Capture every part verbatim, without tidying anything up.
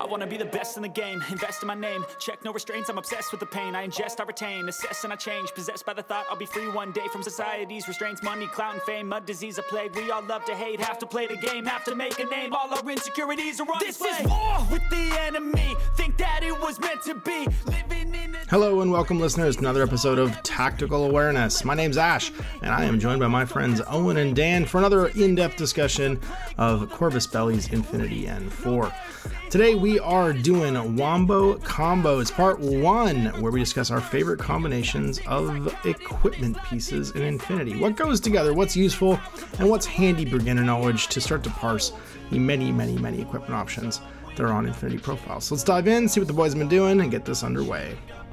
wanna be the best in the game, invest in my name, check no restraints, I'm obsessed with the pain. I ingest, I retain, assess and I change, possessed by the thought I'll be free one day from society's restraints. Money, clout and fame, mud, disease, a plague. We all love to hate, have to play the game, have to make a name. All our insecurities are on This display. is war with the enemy, think that it was meant to be. Living in a Hello and welcome, listeners, to another episode of Tactical Awareness. My name's Ash, and I am joined by my friends Owen and Dan for another in-depth discussion of Corvus Belli's Infinity N four. Today we are doing Wombo Combos Part one, where we discuss our favorite combinations of equipment pieces in Infinity. What goes together, what's useful, and what's handy beginner knowledge to start to parse the many, many, many equipment options that are on Infinity profiles. So let's dive in, see what the boys have been doing, and get this underway.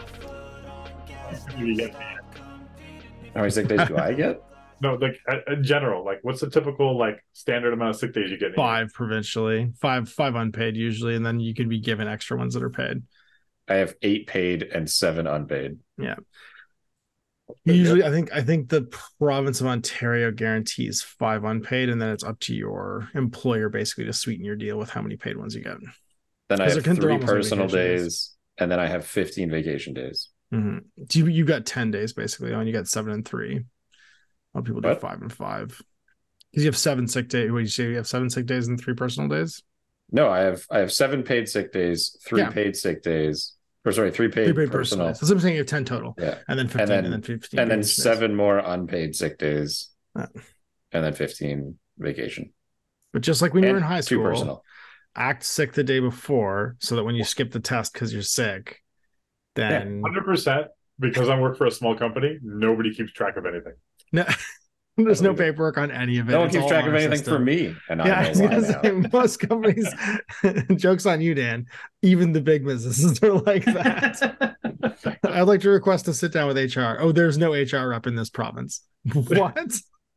How many sick days do I get? No, like in general, like what's the typical like standard amount of sick days you get? Five provincially, five five unpaid usually, and then you can be given extra ones that are paid. I have eight paid and seven unpaid. Yeah. Usually, I think I think the province of Ontario guarantees five unpaid, and then it's up to your employer basically to sweeten your deal with how many paid ones you get. Then I have they're- they're three almost like personal vacation days, days. and then I have fifteen vacation days. Mm-hmm. So you you got ten days basically, and you got seven and three. A lot of people do What? five and five because you have seven sick days. What did you say? You have seven sick days and three personal days. No, I have I have seven paid sick days, three Yeah. paid sick days, or sorry, three paid, Three paid personal, personal. Days. That's what I'm saying. You have ten total, yeah, and then fifteen, and then and then fifteen, and then vacation days. seven more unpaid sick days, Uh. and then fifteen vacation. But just like when you were And in high two school, personal. act sick the day before so that when you skip the test because you're sick, then Hundred percent. Because I work for a small company, nobody keepes track of anything. no, there's no believe it. paperwork on any of it. No one It's keeps all track on of our anything system. for me, and Yeah, I I was know gonna why say, now. most companies, jokes on you, Dan. Even the big businesses are like that. I'd like to request to sit down with H R. Oh, there's no H R rep in this province. What?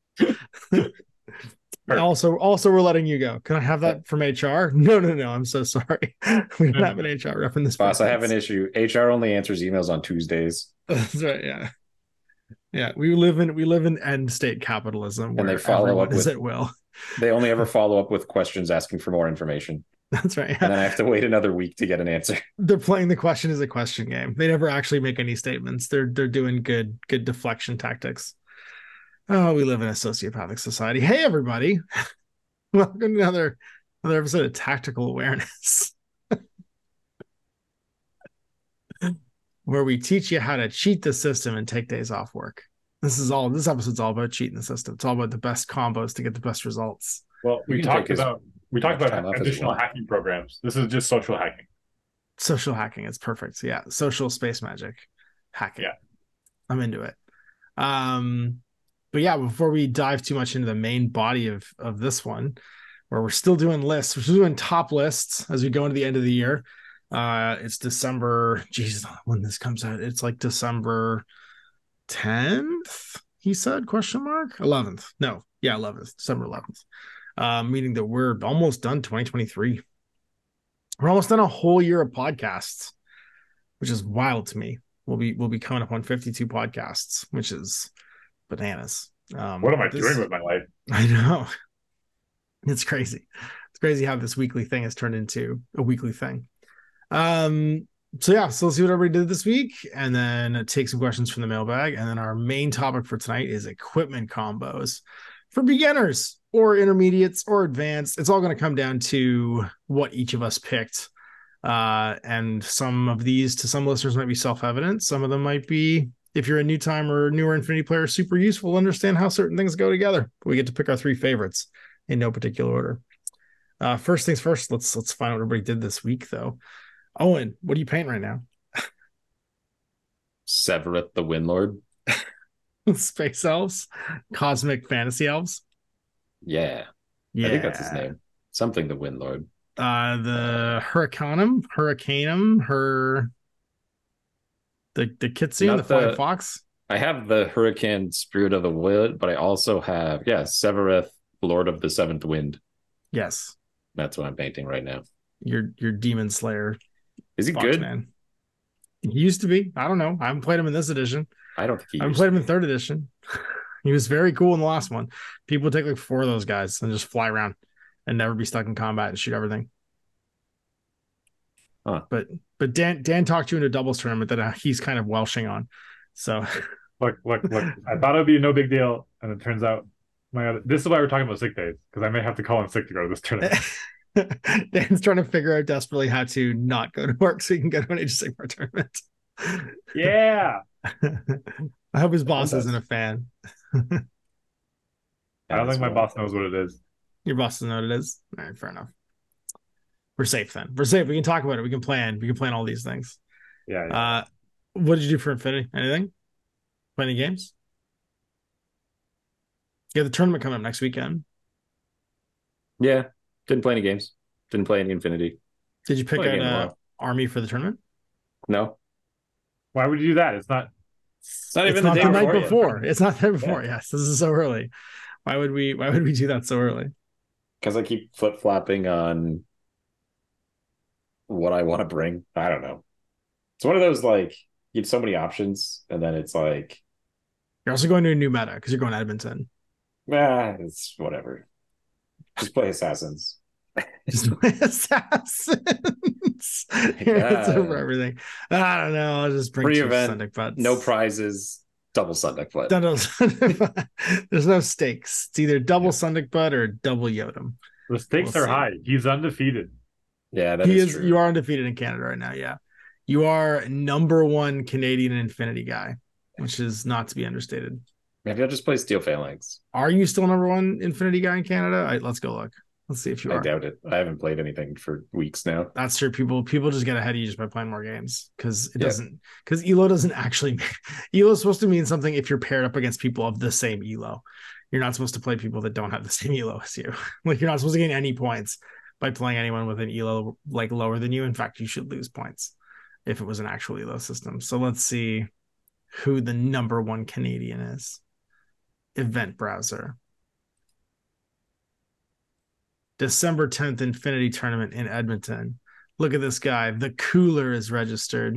also, also, we're letting you go. Can I have that from H R? No, no, no. I'm so sorry. We don't have an H R rep in this Boss, I have an province. issue. H R only answers emails on Tuesdays. That's right. Yeah, yeah. We live in we live in end state capitalism where they follow everyone up is with- at will. They only ever follow up with questions asking for more information. That's right. And then I have to wait another week to get an answer. They're playing the question as a question game. They never actually make any statements. They're they're doing good good deflection tactics. Oh, we live in a sociopathic society. Hey, everybody. Welcome to another another episode of Tactical Awareness, where we teach you how to cheat the system and take days off work. This is all. This episode's all about cheating the system. It's all about the best combos to get the best results. Well, we You can talked take as about we talked much time off about as you additional want. hacking programs. This is just social hacking. Social hacking. It's perfect. Yeah, social space magic hacking. Yeah. I'm into it. Um, but yeah, before we dive too much into the main body of of this one, where we're still doing lists, we're still doing top lists as we go into the end of the year. Uh, it's December. Geez, when this comes out, it's like December tenth. He said question mark eleventh. No, yeah, eleventh, December eleventh. Uh, meaning that we're almost done twenty twenty-three. We're almost done a whole year of podcasts, which is wild to me. We'll be we'll be coming up on fifty-two podcasts, which is bananas. Um, What am I this- doing with my life? I know. It's crazy. It's crazy how this weekly thing has turned into a weekly thing. Um, so yeah, so let's see what everybody did this week, and then take some questions from the mailbag. And then our main topic for tonight is equipment combos for beginners or intermediates or advanced. It's all going to come down to what each of us picked. Uh, and some of these to some listeners might be self-evident. Some of them might be, if you're a new time or newer Infinity player, super useful to understand how certain things go together. We get to pick our three favorites in no particular order. Uh, first things first, let's let's find out what everybody did this week, though. Owen, what are you painting right now? Severeth the Windlord. Space elves, cosmic fantasy elves. Yeah, Yeah, I think that's his name. Something the Windlord. Uh, the Hurricanum, Hurricanum, her, the the Kitsune, Not the flying the- fox. I have the Hurricane Spirit of the Wood, but I also have, yeah, Severeth, Lord of the Seventh Wind. Yes, That's what I'm painting right now. your your demon slayer. Is he Fox good? Man. He used to be. I don't know. I haven't played him in this edition. I don't think he I haven't used played to him in third edition. He was very cool in the last one. People take like four of those guys and just fly around and never be stuck in combat and shoot everything. Huh. But but Dan Dan talked you into a doubles tournament that uh, he's kind of welshing on. So Look, look, look. I thought it would be no big deal, and it turns out, my God, this is why we're talking about sick days, because I may have to call in sick to go to this tournament. Dan's trying to figure out desperately how to not go to work so he can go to an Age of Sigmar tournament. Yeah. I hope his boss isn't a fan. I don't think my boss knows what it is. Your boss doesn't know what it is? All right, fair enough. We're safe then. We're safe. We can talk about it. We can plan. We can plan all these things. Yeah. yeah. Uh, what did you do for Infinity? Anything? Play any games? You have the tournament coming up next weekend. Yeah. Didn't play any games. Didn't play any Infinity. Did you pick Play out a game uh, tomorrow. Army for the tournament? No. Why would you do that? It's not. It's not It's even not the the day night before. before. yet. It's not the night before. Yes, this is so early. Why would we? Why would we do that so early? Because I keep flip flopping on what I want to bring. I don't know. It's one of those like you have so many options, and then it's like, You're also going to a new meta because you're going to Edmonton. ah, it's whatever. Just play Assassins. Just play Assassins. It's uh, over everything. I don't know. I'll just bring two Pre-event, Sundeck butts. no prizes, double Sundeck Blood. Double Sundeck butt. There's no stakes. It's either double Sundeck butt or double Yodam. The stakes We'll are see. high. He's undefeated. Yeah, that He is is. true. You are undefeated in Canada right now. Yeah, you are number one Canadian Infinity guy, which is not to be understated. Maybe I'll just play Steel Phalanx. Are you still number one Infinity guy in Canada? I, let's go look. Let's see if you I are. doubt it. I haven't played anything for weeks now. That's true. People people just get ahead of you just by playing more games because it Yeah. doesn't because E L O doesn't actually E L O is supposed to mean something if you're paired up against people of the same E L O. You're not supposed to play people that don't have the same E L O as you. Like you're not supposed to gain any points by playing anyone with an E L O like lower than you. In fact, you should lose points if it was an actual E L O system. So let's see who the number one Canadian is. Event browser. December tenth Infinity Tournament in Edmonton. Look at this guy. The Cooler is registered.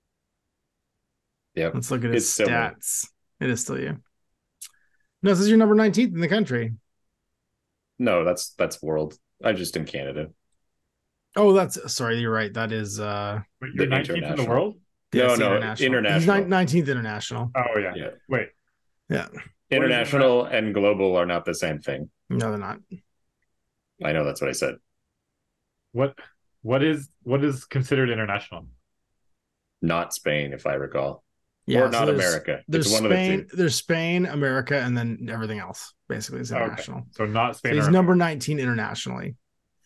Yep. Let's look at his It's still me. stats. It is still you. No, this is your number nineteenth in the country. No, that's that's world. I'm just in Canada. Oh, that's sorry. You're right. That is uh Wait, you're The nineteenth in the international. world? No, yes, no, international. international. He's ni- nineteenth international. Oh, yeah. Yeah. Wait. Yeah. International and global are not the same thing. No, they're not. I know that's what I said. What what is what is considered international? Not Spain, if I recall. Yeah, or so not there's- America. There's It's one Spain, of the two. there's Spain, America, and then everything else basically is Okay. international. So not So Spain. he's or number nineteen internationally.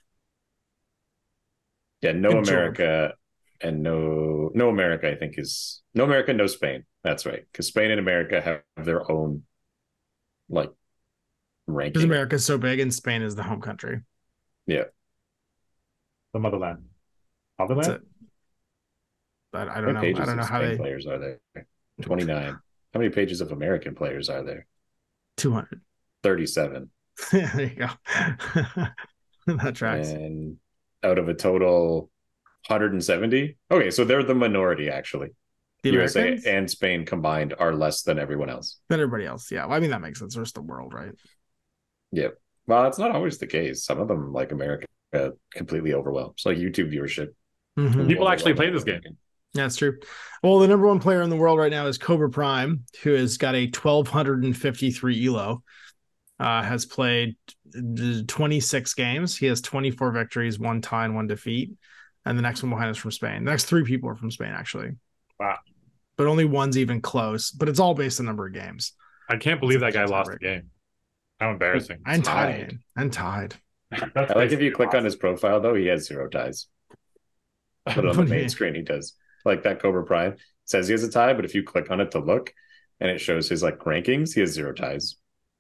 Yeah, no Good job. America and no no America, I think is no America, no Spain. That's right. Because Spain and America have their own like ranking. Because America's so big and Spain is the home country. Yeah. the motherland. That's Motherland? it. But I How don't many know. pages I don't know of how Spain they players are there? twenty-nine. How many pages of American players are there? two hundred. thirty-seven. There you go. That tracks. And out of a total one hundred seventy. Okay, so they're the minority actually. The U S A Americans? and Spain combined are less than everyone else. Than everybody else. Yeah. Well, I mean, that makes sense. There's the world, right? Yeah. Well, that's not always the case. Some of them, like America, completely overwhelm. It's like YouTube viewership. Mhm. People actually play this game. Yeah, that's true. Well, the number one player in the world right now is Cobra Prime, who has got a twelve fifty-three E L O. Uh, has played twenty-six games. He has twenty-four victories, one tie, and one defeat. And the next one behind is from Spain. The next three people are from Spain, actually. Wow. But only one's even close. But it's all based on number of games. I can't believe that guy That's lost right. the game. How embarrassing. And tied. Tied. again. And tied. That's I like if you basically click on awesome. his profile though, he has zero ties. But on the main screen, he does. Like that Cobra Prime says he has a tie, but if you click on it to look, and it shows his like rankings, he has zero ties,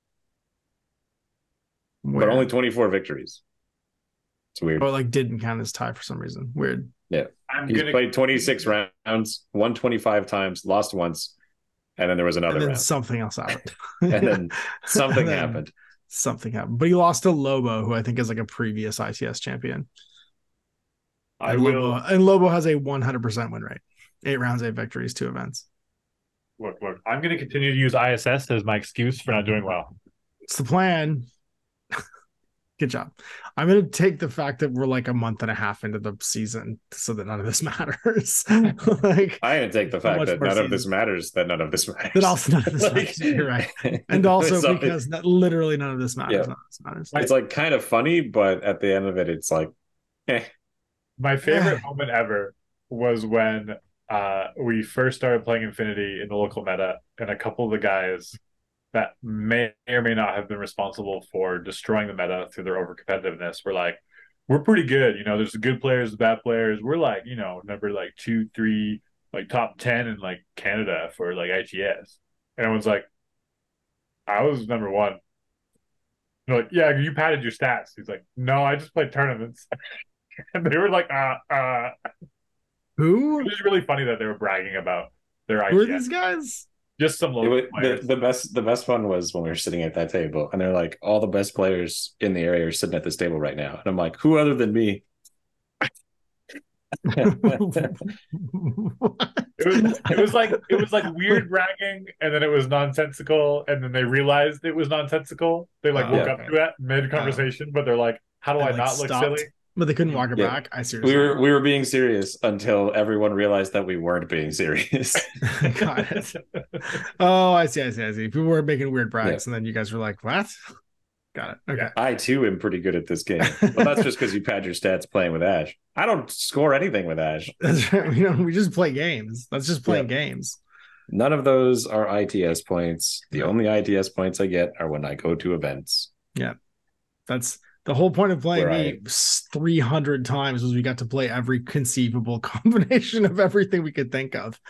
Where, but only twenty-four victories. It's weird. Oh, like didn't count as tie for some reason. Weird. I'm He's gonna played twenty-six rounds, won twenty-five times, lost once, and then there was another And then round, something else happened. and then something And then happened. Something happened. But he lost to Lobo, who I think is like a previous I T S champion. I and will Lobo, and Lobo has a one hundred percent win rate. Eight rounds, eight victories, two events. look, look. I'm gonna continue to use I S S as my excuse for not doing well. It's the plan. Good job. I'm going to take the fact that we're like a month and a half into the season so that none of this matters. Like, I'm going to take the fact that none season. of this matters, that none of this matters. That also none of this matters. You're right. And also so because that literally none of this matters. Yeah. None of this matters. It's like kind of funny, but at the end of it, it's like, eh. My favorite moment ever was when uh, we first started playing Infinity in the local meta, and a couple of the guys that may or may not have been responsible for destroying the meta through their over competitiveness were like, we're pretty good. You know, there's good players, bad players. We're like, you know, number like two, three, like top ten in like Canada for like I T S. And everyone's like, I was number one. They're like, yeah, you padded your stats. He's like, no, I just played tournaments. And they were like, uh, uh. Who? It was really funny that they were bragging about their I T S. Who are these guys? Just some local was, players. The, the best the best one was when we were sitting at that table and they're like, all the best players in the area are sitting at this table right now. And I'm like, who other than me? it was it was like it was like weird bragging, and then it was nonsensical, and then they realized it was nonsensical. They like Oh, woke yeah. up to that mid conversation, but they're like, how do And, I like, not look stopped. silly? But they couldn't walk it Yeah. back. I seriously. We were we were being serious until everyone realized that we weren't being serious. Got it. Oh, I see, I see, I see. People were making weird brags, and then you guys were like, what? Got it. Okay. Yeah. I too am pretty good at this game. Well, that's just because you pad your stats playing with Ash. I don't score anything with Ash. That's right. We don't we just play games. That's just playing games. None of those are I T S points. The only I T S points I get are when I go to events. Yeah. That's the whole point of playing Where me three hundred times was we got to play every conceivable combination of everything we could think of.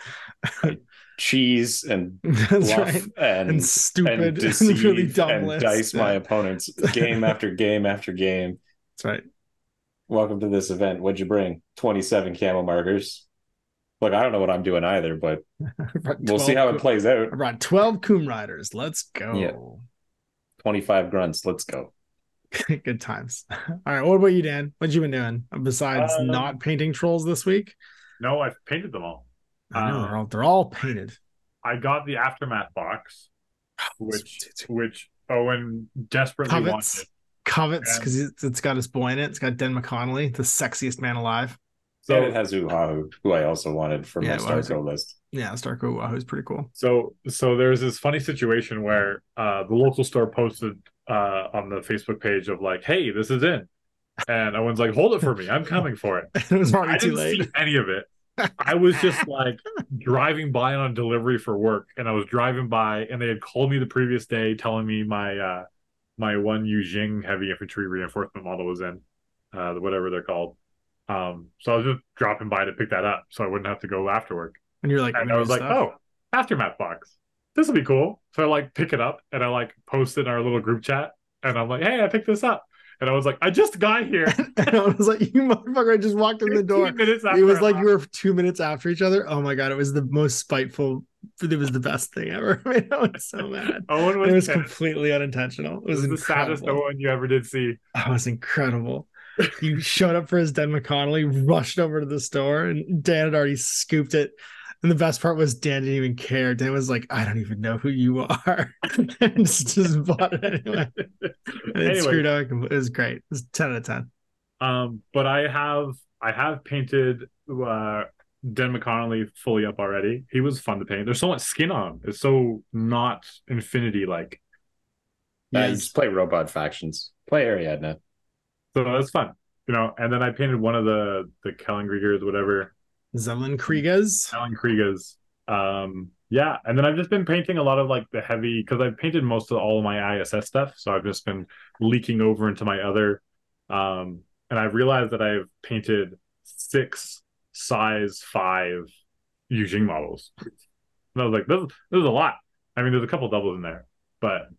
Cheese and That's bluff right. and, And stupid and and deceive really dumb and lists. dice my Yeah. opponents game after game after game. That's right. Welcome to this event. What'd you bring? twenty-seven camel markers. Look, I don't know what I'm doing either, but we'll see how it plays out. I brought twelve Coom Riders. Let's go. Yeah. twenty-five grunts. Let's go. Good times. All right. What about you, Dan? What you been doing besides Um, not painting trolls this week? No, I've painted them all. I know Um, they're all they're all painted. I got the Aftermath box, which which Owen desperately Covets, wanted. covets, And- because it's got his boy in it. It's got Den McConnelly, the sexiest man alive. So So and it has Uhahu, who I also wanted for Yeah, my well, Starco list. Yeah, Starco Wahoo is pretty cool. So, so there's this funny situation where uh, the local store posted uh, on the Facebook page of like, "Hey, this is in," and Owen's like, "Hold it for me, I'm coming for it." It was I already too didn't late. see any of it. I was just like driving by on delivery for work, and I was driving by, and they had called me the previous day telling me my uh, my one Yujing heavy infantry reinforcement model was in, uh, whatever they're called. Um, so I was just dropping by to pick that up, so I wouldn't have to go after work. And you're like, And "What I was new like, stuff?" oh, Aftermath box. This will be cool. So I like pick it up and I like post it in our little group chat. And I'm like, hey, I picked this up. And I was like, I just got here. And I was like, you motherfucker, I just walked in the door. fifteen minutes after It was I like left. you were two minutes after each other. Oh my god, it was the most spiteful. It was the best thing ever. I mean, I was so mad. Owen was, It was pissed. completely unintentional. It This was is the saddest incredible. Owen you ever did see. That was incredible. He showed up for his Den McConnelly, rushed over to the store, and Dan had already scooped it. And the best part was Dan didn't even care. Dan was like, I don't even know who you are. And just, just bought it anyway. And it Anyway. screwed up. It was great. It was ten out of ten. Um, but I have I have painted uh Den McConnelly fully up already. He was fun to paint. There's so much skin on him. It's so not Infinity like. Uh, you Yes. just play robot factions. Play Ariadne. So that's fun. You know, and then I painted one of the the Kellengriegers, whatever. Zelen Kriegas. Alan Kriegas. Um, yeah, and then I've just been painting a lot of like the heavy because I've painted most of all of my I S S stuff, so I've just been leaking over into my other. Um, and I've realized that I've painted six size five Yujing models. And I was like, this, this is a lot. I mean, there's a couple doubles in there, but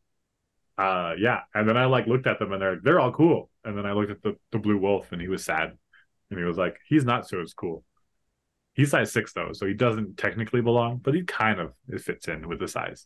uh, yeah. And then I like looked at them and they're they're all cool. And then I looked at the the blue wolf and he was sad, and he was like, he's not so as cool. He's size six though, so he doesn't technically belong, but he kind of it fits in with the size.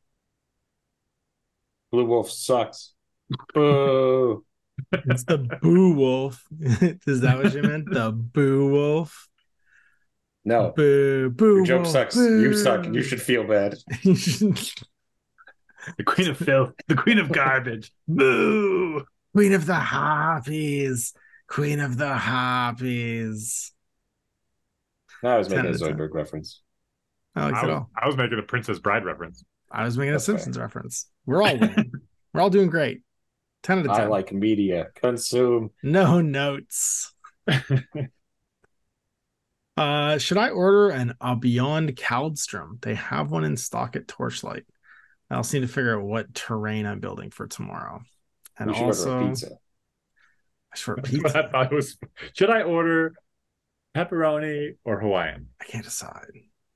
Blue Wolf sucks. Boo. It's the Boo Wolf. Is that what you meant? The Boo Wolf. No. Boo, Boo. Your joke Wolf, sucks. boo. You suck. You should feel bad. The queen of filth, the queen of garbage. Boo! Queen of the Harpies. Queen of the Harpies. No, I was making a ten out of ten. Zoidberg reference. I like I it was, all. I was making a Princess Bride reference. I was making That's a Simpsons fair. reference. We're all winning. We're all doing great. ten out of ten. I like media. Consume. No notes. Uh, should I order an a Beyond Kaldstrom? They have one in stock at Torchlight. I also need to figure out what terrain I'm building for tomorrow. And We should also, order a pizza. I should order That's what I pizza. thought it was. Should I order pepperoni or Hawaiian? I can't decide.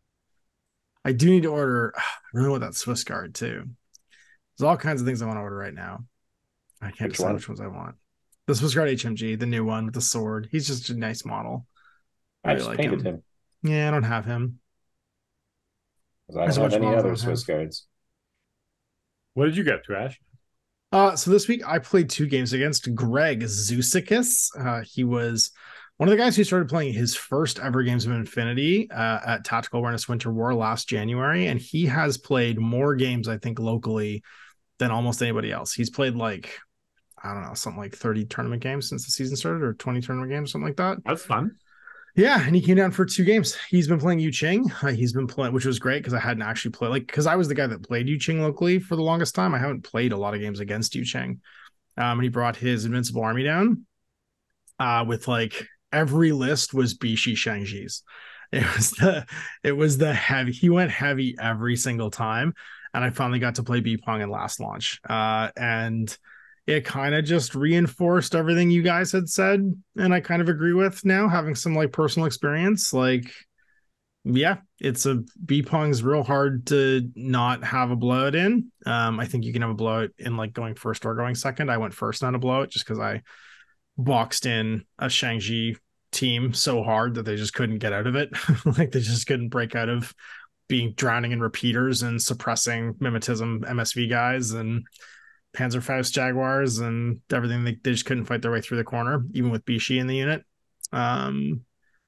I do need to order. I really want that Swiss guard too. There's all kinds of things I want to order right now. I can't Which decide one? which ones I want. The Swiss guard H M G, the new one with the sword. He's just a nice model. I, I really just like painted him. him. Yeah, I don't have him. Because I There's don't a bunch have of any models I other don't Swiss have. guards. What did you get, Trash? Uh, so this week I played two games against Greg Zeusicus. Uh, he was one of the guys who started playing his first ever Games of Infinity uh, at Tactical Awareness Winter War last January, and he has played more games, I think, locally than almost anybody else. He's played like, I don't know, something like thirty tournament games since the season started, or twenty tournament games, something like that. That's fun. Yeah, and he came down for two games. He's been playing Yu Ching. Uh, he's been playing, which was great because I hadn't actually played, like, because I was the guy that played Yu Ching locally for the longest time. I haven't played a lot of games against Yu Ching. Um, and he brought his Invincible Army down uh, with like every list was Bishi Shangji's. It was the it was the heavy. He went heavy every single time, and I finally got to play B Pong in last launch. Uh, and it kind of just reinforced everything you guys had said, and I kind of agree with now, having some like personal experience. Like, yeah, it's a B Pong's real hard to not have a blowout in. Um, I think you can have a blowout in like going first or going second. I went first on a blowout just because I boxed in a Shangji team so hard that they just couldn't get out of it. Like they just couldn't break out of being drowning in repeaters and suppressing mimetism M S V guys and Panzerfaust Jaguars and everything. They, they just couldn't fight their way through the corner, even with Bishi in the unit. Um,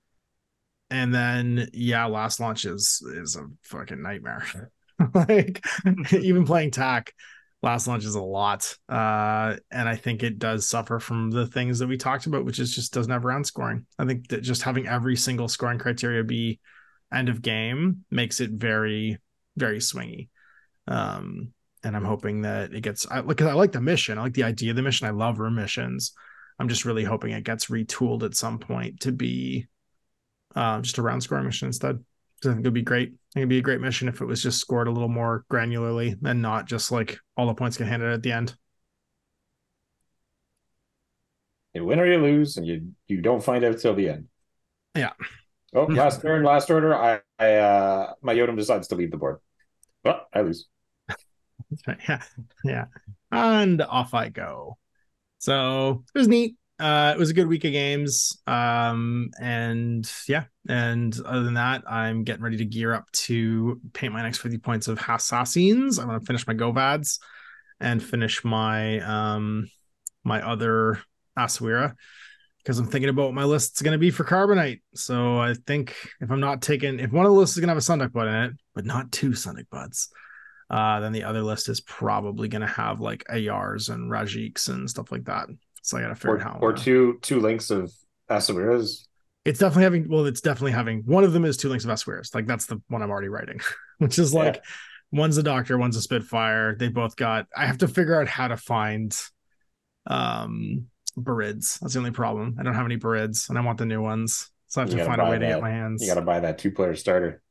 and then yeah, last launch is is a fucking nightmare. Like even playing T A C, last launch is a lot. Uh, and I think it does suffer from the things that we talked about, which is just doesn't have round scoring. I think that just having every single scoring criteria be end of game makes it very, very swingy. Um, and I'm hoping that it gets, I, because I like the mission. I like the idea of the mission. I love room missions. I'm just really hoping it gets retooled at some point to be uh, just a round scoring mission instead. I think it would be great. I think it'd be a great mission if it was just scored a little more granularly and not just like all the points get handed at the end. You win or you lose, and you you don't find out till the end. Yeah. Oh, last turn, last order. I, I uh, my Yodam decides to leave the board. Well, I lose. Yeah, yeah, and off I go. So it was neat. Uh, it was a good week of games. Um, and yeah, and other than that, I'm getting ready to gear up to paint my next fifty points of Assassins. I'm gonna finish my Govads and finish my um my other Asawira because I'm thinking about what my list's gonna be for Carbonite. So I think if I'm not taking, if one of the lists is gonna have a Sunduck Bud in it, but not two Sunduck Buds. Uh, then the other list is probably going to have like A Rs and Rajiks and stuff like that. So I got to figure Or, out how. or Uh, two two links of Asawiras. it's definitely having, well, it's definitely having, one of them is two links of Aswiras. Like that's the one I'm already writing, which is like Yeah. one's a Doctor, one's a Spitfire. They both got, I have to figure out how to find um Barids. That's the only problem. I don't have any Barids and I want the new ones. So I have You to gotta find a buy way to that. get my hands. You got to buy that two player starter.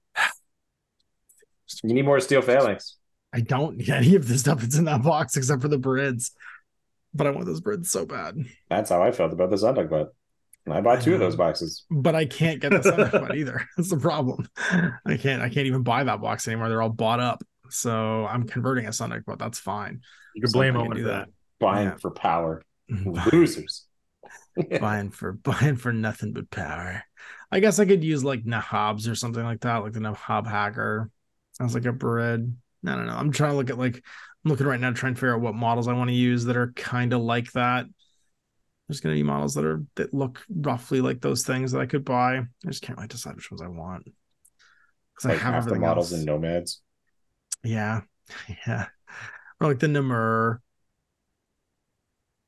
You need more Steel Phalanx. I don't need any of the stuff that's in that box except for the Barids. But I want those Barids so bad. That's how I felt about the Sunduck Bud. And I bought two of know. those boxes. But I can't get the Sunduck Bud either. That's the problem. I can't I can't even buy that box anymore. They're all bought up. So I'm converting a Sunduck Bud. That's fine. You can So blame I Owen do for that. Buying Yeah. for power. Buy- Losers. buying for buying for nothing but power. I guess I could use like Nahabs or something like that, like the Nahab Hacker. Sounds like a bread. I don't know. I'm trying to look at like I'm looking right now to try and figure out what models I want to use that are kind of like that. There's gonna be models that are that look roughly like those things that I could buy. I just can't really decide which ones I want. Because I Like have half the everything models else. in Nomads. Yeah. Yeah. Or like the Namur.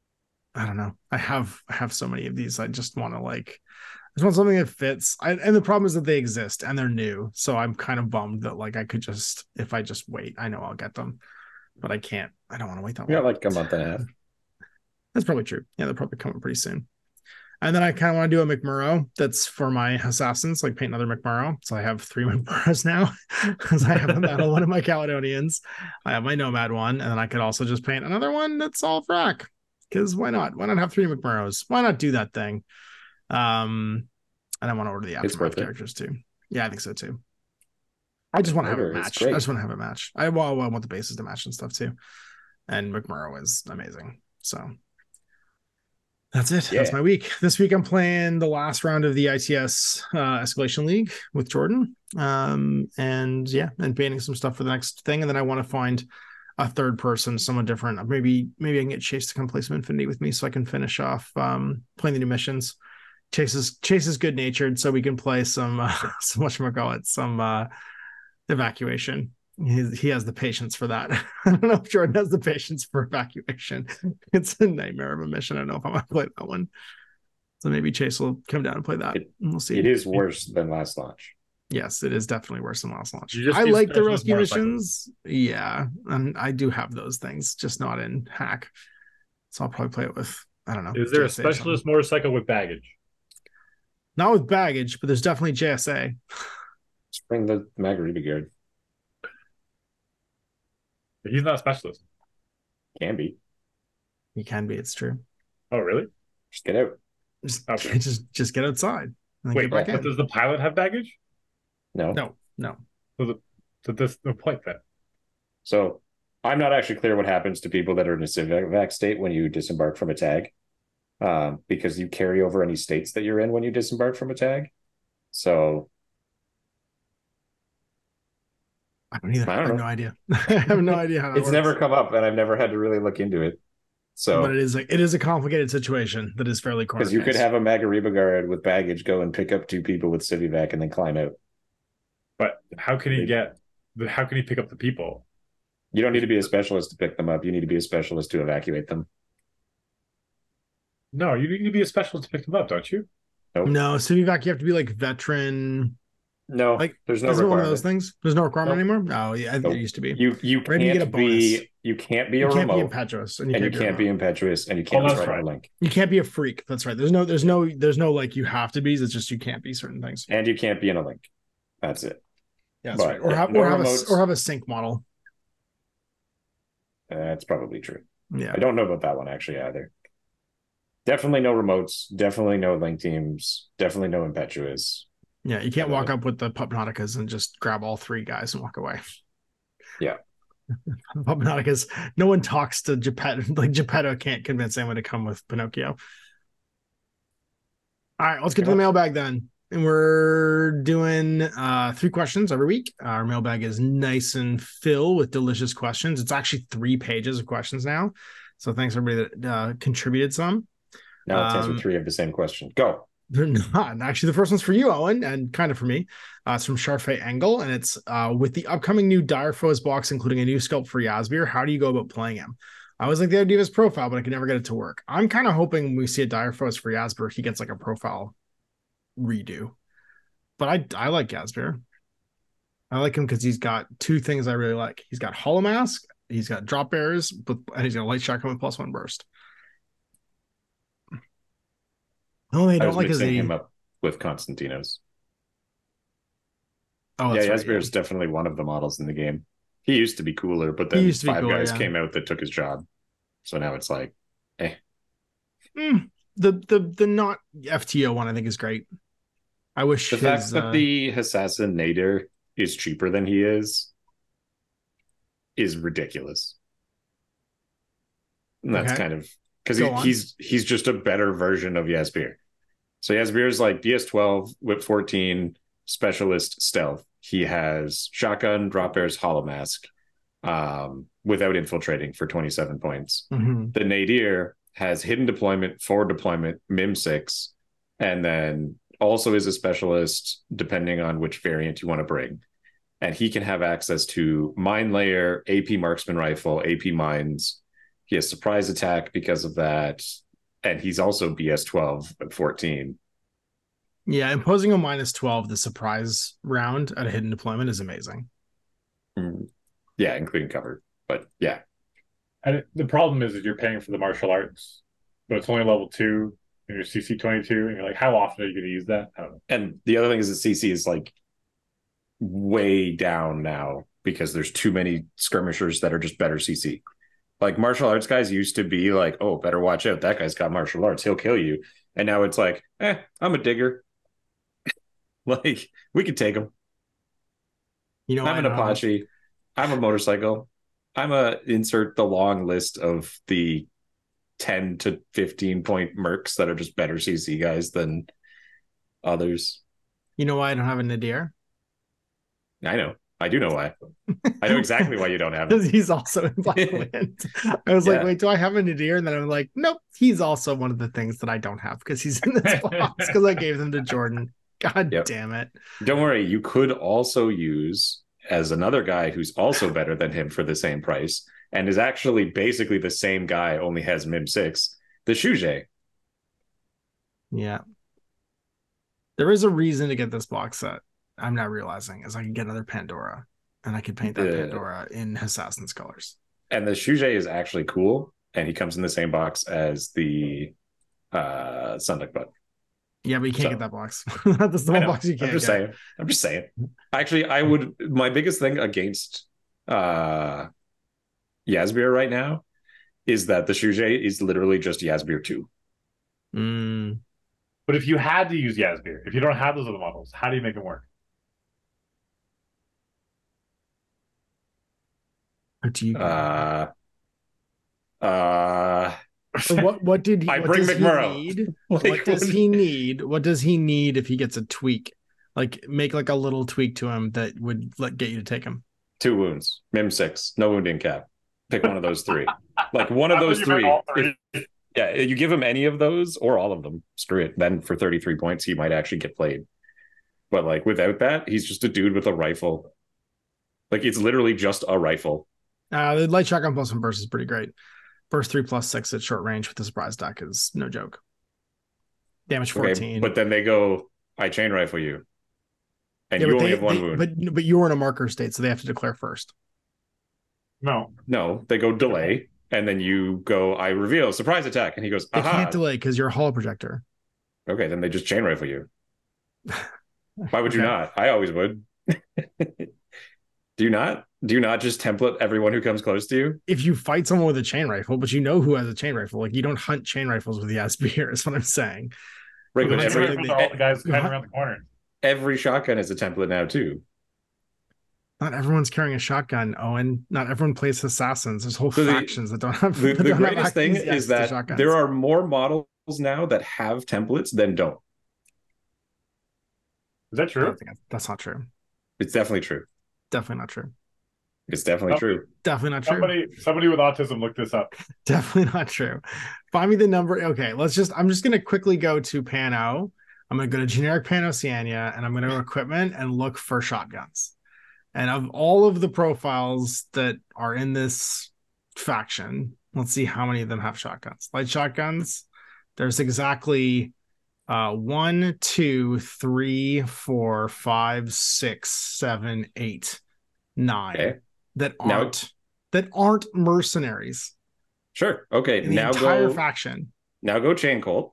I don't know. I have I have so many of these. I just want to like I just want something that fits. I, and the problem is that they exist and they're new. So I'm kind of bummed that like I could just if I just wait, I know I'll get them. But I can't. I don't want to wait that long. Yeah, like a month and a half. That's probably true. Yeah, they're probably coming pretty soon. And then I kind of want to do a McMurrow that's for my assassins, like paint another McMurrow. So I have three McMurrows now because I have a metal one of my Caledonians. I have my Nomad one, and then I could also just paint another one that's all frack. Because why not? Why not have three McMurrows? Why not do that thing? Um, and I want to order the aftermath characters too. Yeah, I think so too. I just want to have a match. I just want to have a match. I, well, I want the bases to match and stuff too. And McMurrow is amazing. So that's it. Yeah. That's my week. This week I'm playing the last round of the I T S uh, Escalation League with Jordan. Um, and yeah, and painting some stuff for the next thing. And then I want to find a third person, someone different. Maybe maybe I can get Chase to come play some Infinity with me so I can finish off um, playing the new missions. Chase is Chase is good natured, so we can play some uh, so much more call it some uh, evacuation. He, he has the patience for that. I don't know if Jordan has the patience for evacuation. It's a nightmare of a mission. I don't know if I'm gonna play that one. So maybe Chase will come down and play that. It, and we'll see. It is worse than last launch. Yes, it is definitely worse than last launch. I like the rescue missions. Yeah, and I do have those things, just not in hack. So I'll probably play it with, I don't know. Is there J S A a specialist motorcycle with baggage? Not with baggage, but there's definitely J S A. Just bring the Margarita Guard. He's not a specialist. Can be. He can be, it's true. Oh, really? Just get out. Just, okay. just, just get outside. And Wait, get back but in. Does the pilot have baggage? No. No, no. So, the, so this the point then. So I'm not actually clear what happens to people that are in a civic state when you disembark from a tag. Um, because you carry over any states that you're in when you disembark from a tag. So I don't either. I, don't I have know. no idea. I have no idea how that it's works. never come up, and I've never had to really look into it. So, but it is a, it is a complicated situation that is fairly because you could have a Magariba guard with baggage go and pick up two people with Civivac and then climb out. But how can he get? How can he pick up the people? You don't need to be a specialist to pick them up. You need to be a specialist to evacuate them. No, you need to be a specialist to pick them up, don't you? Nope. No, Civivac, you have to be like veteran. No, like there's no requirement. One of those things. There's no requirement nope. anymore. No, yeah, nope. There used to be. You you can't you get be you can't be a you can't remote, be impetuous, and you and can't, you can't be impetuous, and you can't oh, be right. a link. You can't be a freak. That's right. There's no there's no there's no like you have to be. It's just you can't be certain things, and you can't be in a link. That's it. Yeah, that's but, right. Or have no or have remotes, a or have a sync model. That's probably true. Yeah, I don't know about that one actually either. Definitely no remotes. Definitely no link teams. Definitely no impetuous. Yeah, you can't walk up with the Pupnauticas and just grab all three guys and walk away. Yeah. Pupnauticas, no one talks to Geppetto. Like Geppetto can't convince anyone to come with Pinocchio. All right, let's get to the mailbag then. And we're doing uh, three questions every week. Our mailbag is nice and full with delicious questions. It's actually three pages of questions now. So thanks everybody that uh, contributed some. Now let's answer um, three of the same question. Go. They're not. And actually, the first one's for you, Owen, and kind of for me. Uh, it's from Sharfay Engel, and it's uh, with the upcoming new Dire Foes box, including a new sculpt for Yasbir. How do you go about playing him? I always like the idea of his profile, but I can never get it to work. I'm kind of hoping when we see a Dire Foes for Yasbir, he gets like a profile redo. But I I like Yasbir. I like him because he's got two things I really like. He's got Hollow Mask, he's got Drop Bears, and he's got a Light Shotgun with plus one burst. Oh, they don't like his him up with Constantinos. Oh, yeah, right, Yasbir is yeah. definitely one of the models in the game. He used to be cooler, but then five cooler, guys yeah. came out that took his job. So now it's like, eh. Mm, the the the not F T O one I think is great. I wish the his, fact that uh... the Assassin Nader is cheaper than he is is ridiculous. And that's okay. kind of because he, he's he's just a better version of Yasbir. So Yasbir is like D S twelve, Whip fourteen, Specialist, Stealth. He has Shotgun, Drop Bears, Hollow Mask, um, without infiltrating for twenty-seven points. Mm-hmm. The Nadir has Hidden Deployment, Forward Deployment, Mim six, and then also is a Specialist depending on which variant you want to bring. And he can have access to Mine Layer, A P Marksman Rifle, A P Mines. He has Surprise Attack because of that. and he's also B S twelve at fourteen. Yeah, imposing a minus twelve the surprise round at a hidden deployment is amazing. Mm. Yeah, including cover. But yeah. And the problem is that you're paying for the martial arts, but it's only level two, and you're C C twenty-two, and you're like, how often are you going to use that? I don't know. And the other thing is that C C is like way down now because there's too many skirmishers that are just better C C. Like martial arts guys used to be like, oh, better watch out. That guy's got martial arts. He'll kill you. And now it's like, eh, I'm a digger. Like, we could take him. You know, I'm an Apache. I'm a motorcycle. I'm a insert the long list of the ten to fifteen point mercs that are just better C C guys than others. You know why I don't have a Nadir? I know. I do know why. I know exactly why you don't have it. Because he's also in Black Wind. I was yeah. like, wait, do I have a Nadir? And then I'm like, nope, he's also one of the things that I don't have because he's in this box because I gave them to Jordan. God yep. damn it. Don't worry. You could also use as another guy who's also better than him for the same price and is actually basically the same guy, only has M I M six, the Shujay. Yeah. There is a reason to get this box set. I'm not realizing is I can get another Pandora and I could paint that uh, Pandora in Assassin's colors. And the Shujay is actually cool. And he comes in the same box as the uh, Sunduck Bug. Yeah, but you can't so, get that box. That's the one box you can't I'm just get. saying. I'm just saying. Actually, I would. My biggest thing against uh, Yasbir right now is that the Shujay is literally just Yasbir two. Mm. But if you had to use Yasbir, if you don't have those other models, how do you make it work? What do you? Uh, uh, so what? What did he? I what bring does McMurrow. He need? Like, what does he need? What does he need if he gets a tweak? Like make like a little tweak to him that would let get you to take him. Two wounds, M I M six, no wounding cap. Pick one of those three. Like one of those three. three. If, yeah, you give him any of those or all of them. Screw it. Then for thirty-three points, he might actually get played. But like without that, he's just a dude with a rifle. Like it's literally just a rifle. Uh, the light shotgun plus one burst is pretty great. Burst three plus six at short range with the surprise deck is no joke. Damage fourteen. Okay, but then they go, I chain rifle you. And yeah, you only they, have one they, wound. But but you're in a marker state, so they have to declare first. No. No, they go delay, and then you go, I reveal, surprise attack. And he goes, aha. They can't delay because you're a holo projector. Okay, then they just chain rifle you. Why would okay. you not? I always would. Do you not? Do you not just template everyone who comes close to you? If you fight someone with a chain rifle, but you know who has a chain rifle, like you don't hunt chain rifles with the Yasbir, is what I'm saying. Right, but every, every, all the guys kind of around the corner. Every shotgun is a template now too. Not everyone's carrying a shotgun, Owen. Not everyone plays assassons. There's whole so factions the, that don't have. The, that the don't greatest have thing is that there are more models now that have templates than don't. Is that true? I don't think that's not true. It's definitely true. Definitely not true. It's definitely somebody, true. Definitely not true. Somebody, somebody with autism looked this up. Definitely not true. Find me the number. Okay, let's just. I'm just gonna quickly go to Pano. I'm gonna go to generic Panoceania, and I'm gonna go equipment and look for shotguns. And of all of the profiles that are in this faction, let's see how many of them have shotguns. Light shotguns. There's exactly uh, one, two, three, four, five, six, seven, eight, nine. Okay. That aren't now, that aren't mercenaries. Sure. Okay. The now entire go, faction. Now go Chain Colt.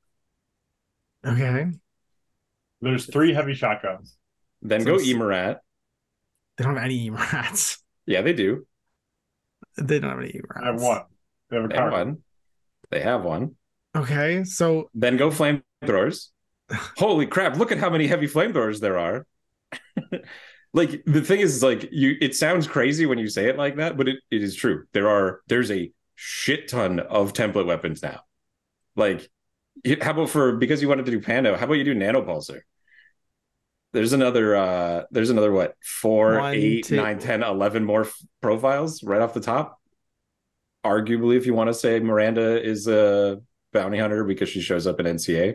Okay. There's three heavy shotguns. Then so go Emerat. They don't have any Emerats. Yeah, they do. They don't have any Emerats. They have one. They have, a they have one. They have one. Okay, so then go flamethrowers. Holy crap! Look at how many heavy flamethrowers there are. Like the thing is, like you, it sounds crazy when you say it like that, but it, it is true. There are there's a shit ton of template weapons now. Like, how about for because you wanted to do Pando? How about you do Nanopulsar? There's another. uh There's another what? Four, One, eight, two. nine, ten, eleven more f- profiles right off the top. Arguably, if you want to say Miranda is a bounty hunter because she shows up in N C A.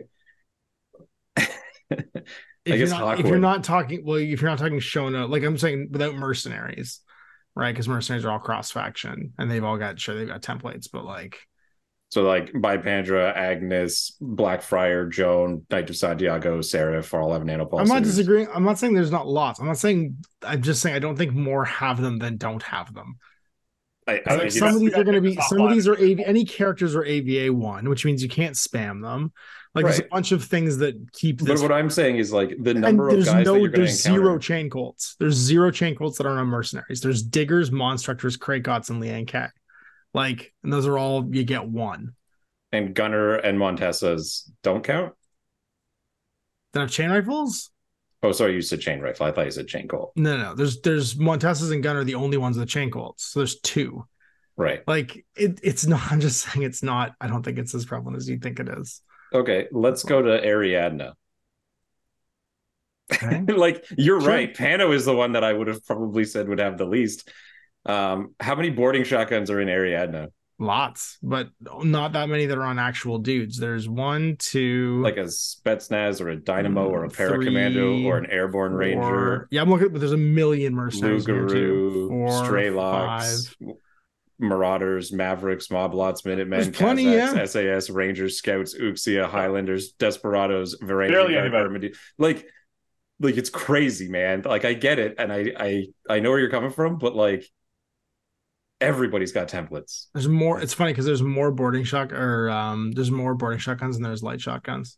If, you're not, if you're not talking, well, if you're not talking Shona, like I'm saying, without mercenaries, right? Because mercenaries are all cross faction and they've all got sure they've got templates, but like, So like Bipandra, Agnes, Blackfriar, Joan, Knight of Santiago, Seraph are all have nanopulsers. I'm not disagreeing. I'm not saying there's not lots. I'm not saying. I'm just saying I don't think more have them than don't have them. I, I like some of these are going to be. Some of these are A V. Any characters are A V A one, which means you can't spam them. Like right. There's a bunch of things that keep. This but what I'm saying is like the number of guys no, that you're there's encounter... zero chain colts. There's zero chain colts that are on mercenaries. There's diggers, monstructors, Krakots, and Liang K. Like, and those are all you get one. And Gunner and Montessa's don't count. That have chain rifles. Oh, sorry, you said chain rifle. I thought you said chain colt. No, no, there's there's Montessa's and Gunner are the only ones with chain colts. So there's two. Right. Like it, it's not. I'm just saying it's not. I don't think it's as prevalent as you think it is. Okay, let's go to Ariadna. Okay. Like you're sure. right. Pano is the one that I would have probably said would have the least. Um, how many boarding shotguns are in Ariadna? Lots, but not that many that are on actual dudes. There's one, two, like a Spetsnaz or a Dynamo or a Paracommando or an Airborne four, Ranger. Yeah, I'm looking, but there's a million mercenaries. Lugaroo, Straylocks, Marauders, Mavericks, Moblots, Minutemen, there's plenty, Kazakhs, yeah. S A S, Rangers, Scouts, Uxia, Highlanders, Desperados, Varangian, like, like it's crazy, man. Like I get it, and I, I, I know where you're coming from, but like. Everybody's got templates. There's more. It's funny because there's more boarding shot or um, there's more boarding shotguns than there's light shotguns.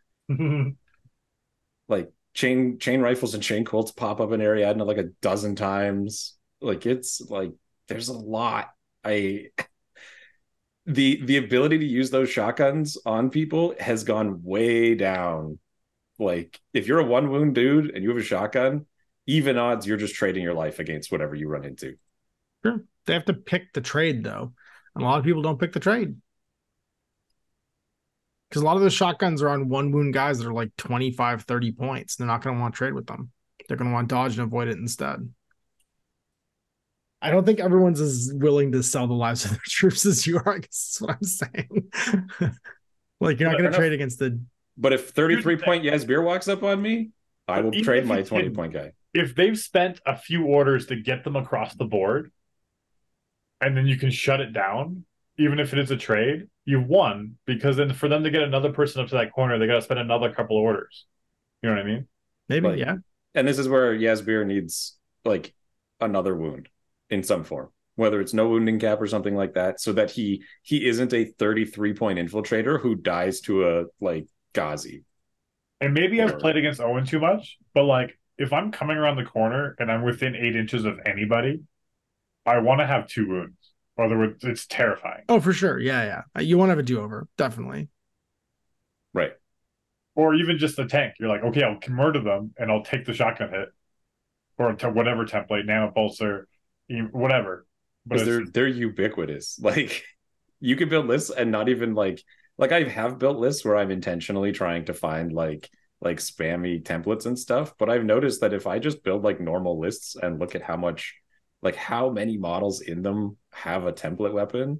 Like chain chain rifles and chain colts pop up in Ariadna like a dozen times. Like it's like there's a lot. I the the ability to use those shotguns on people has gone way down. Like if you're a one wound dude and you have a shotgun, even odds you're just trading your life against whatever you run into. Sure. They have to pick the trade, though. And a lot of people don't pick the trade. Because a lot of those shotguns are on one wound guys that are like twenty-five, thirty points. They're not going to want to trade with them. They're going to want to dodge and avoid it instead. I don't think everyone's as willing to sell the lives of their troops as you are. I guess that's what I'm saying. Like, you're not going to trade against the... But if thirty-three point Yazbir walks up on me, I will trade my twenty point guy. If they've spent a few orders to get them across the board, and then you can shut it down, even if it is a trade, you've won, because then for them to get another person up to that corner, they got to spend another couple of orders. You know what I mean? Maybe, but, yeah. And this is where Yazbir needs like another wound in some form, whether it's no wounding cap or something like that, so that he he isn't a thirty-three point infiltrator who dies to a like Ghazi. And maybe or... I've played against Owen too much, but like if I'm coming around the corner and I'm within eight inches of anybody, I want to have two wounds. Otherwise, it's terrifying. Oh, for sure. Yeah, yeah. You want to have a do-over. Definitely. Right. Or even just the tank. You're like, okay, I'll murder them and I'll take the shotgun hit. Or to whatever template, nanopulsar, whatever. But they're, they're ubiquitous. Like, you can build lists and not even like... Like, I have built lists where I'm intentionally trying to find, like, like spammy templates and stuff. But I've noticed that if I just build, like, normal lists and look at how much... Like how many models in them have a template weapon?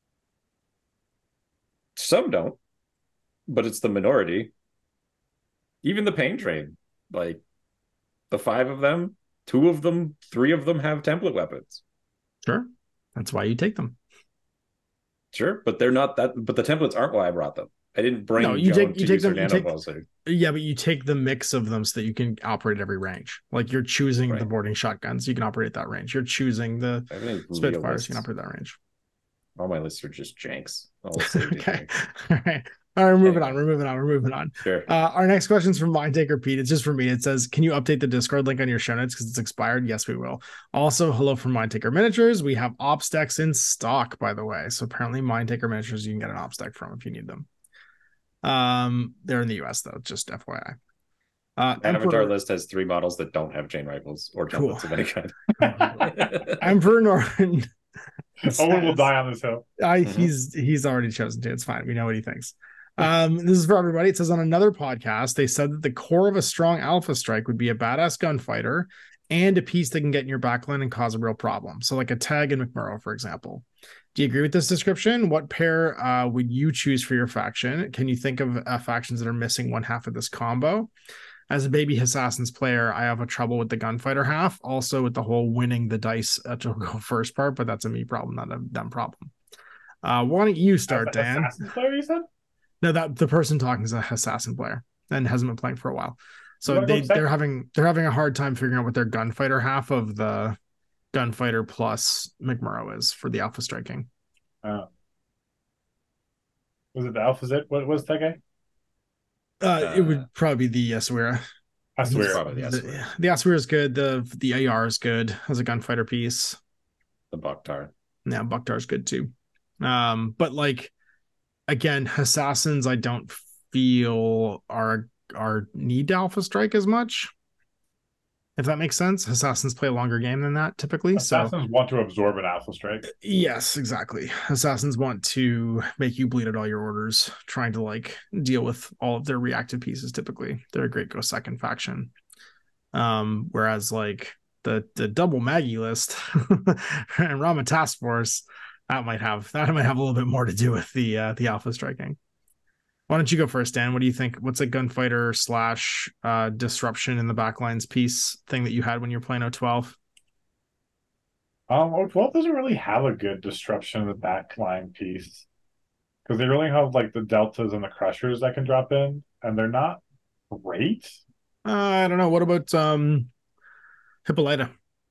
Some don't, but it's the minority. Even the pain train, like the five of them, two of them, three of them have template weapons. Sure. That's why you take them. Sure, but they're not that. But the templates aren't why I brought them. I didn't bring. No, you Joan take you take them. You take, so. Yeah, but you take the mix of them so that you can operate every range. Like you're choosing right. the boarding shotguns, you can operate that range. You're choosing the Spitfires, you can operate that range. All my lists are just janks. Okay, all right. All right, we're moving on. We're moving on. We're moving on. Sure. Uh, our next question is from Mindtaker Pete. It's just for me. It says, "Can you update the Discord link on your show notes because it's expired?" Yes, we will. Also, hello from Mindtaker Miniatures. We have ops decks in stock, by the way. So apparently, Mindtaker Miniatures you can get an ops deck from if you need them. Um, they're in the U S though, just F Y I. Uh, Avatar Emperor... list has three models that don't have chain rifles or templates cool. of any kind. Emperor Norton. Owen will die on this hill. I, mm-hmm. He's he's already chosen to. It's fine. We know what he thinks. Um, this is for everybody. It says on another podcast, they said that the core of a strong Alpha Strike would be a badass gunfighter and a piece that can get in your backline and cause a real problem. So like a Tag and McMurrow, for example. Do you agree with this description? What pair uh, would you choose for your faction? Can you think of uh, factions that are missing one half of this combo? As a baby Assassins player, I have a trouble with the gunfighter half, also with the whole winning the dice uh, to go first part, but that's a me problem, not a them problem. Uh, why don't you start, As Dan? Assassin player, you said? No, that the person talking is an assassin player and hasn't been playing for a while. So they they're having they're having a hard time figuring out what their gunfighter half of the gunfighter plus McMurrow is for the alpha striking. Oh. Was it the Alpha Zit? What was that guy? Uh, uh, it would probably be the Yasuira. Yasuira. Probably the Yasuira. The, the Yasuira is good. The the A R is good as a gunfighter piece. The Bakhtar. Yeah, Bakhtar is good too. Um, but like again, assassins I don't feel are are need to alpha strike as much. If that makes sense. Assassins play a longer game than that typically. Assassins so want to absorb an alpha strike. Yes, exactly. Assassins want to make you bleed out all your orders, trying to like deal with all of their reactive pieces typically. They're a great go second faction. Um, whereas like the the double Maggie list and Rama Task Force, that might have that might have a little bit more to do with the uh, the alpha striking. Why don't you go first, Dan? What do you think? What's a gunfighter slash uh, disruption in the backlines piece thing that you had when you were playing O twelve? Um, O twelve doesn't really have a good disruption in the backline piece because they really have like the deltas and the crushers that can drop in, and they're not great. Uh, I don't know. What about um, Hippolyta?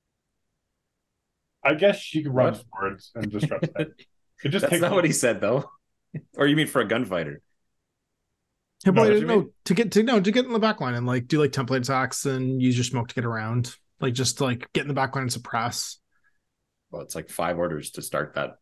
I guess she could run forwards and disrupt that. It just That's takes not what he said, though. Or you mean for a gunfighter? Hippolyta, no, no to get to no to get in the back line and like do like template attacks and use your smoke to get around. Like just like get in the back line and suppress. Well, it's like five orders to start that.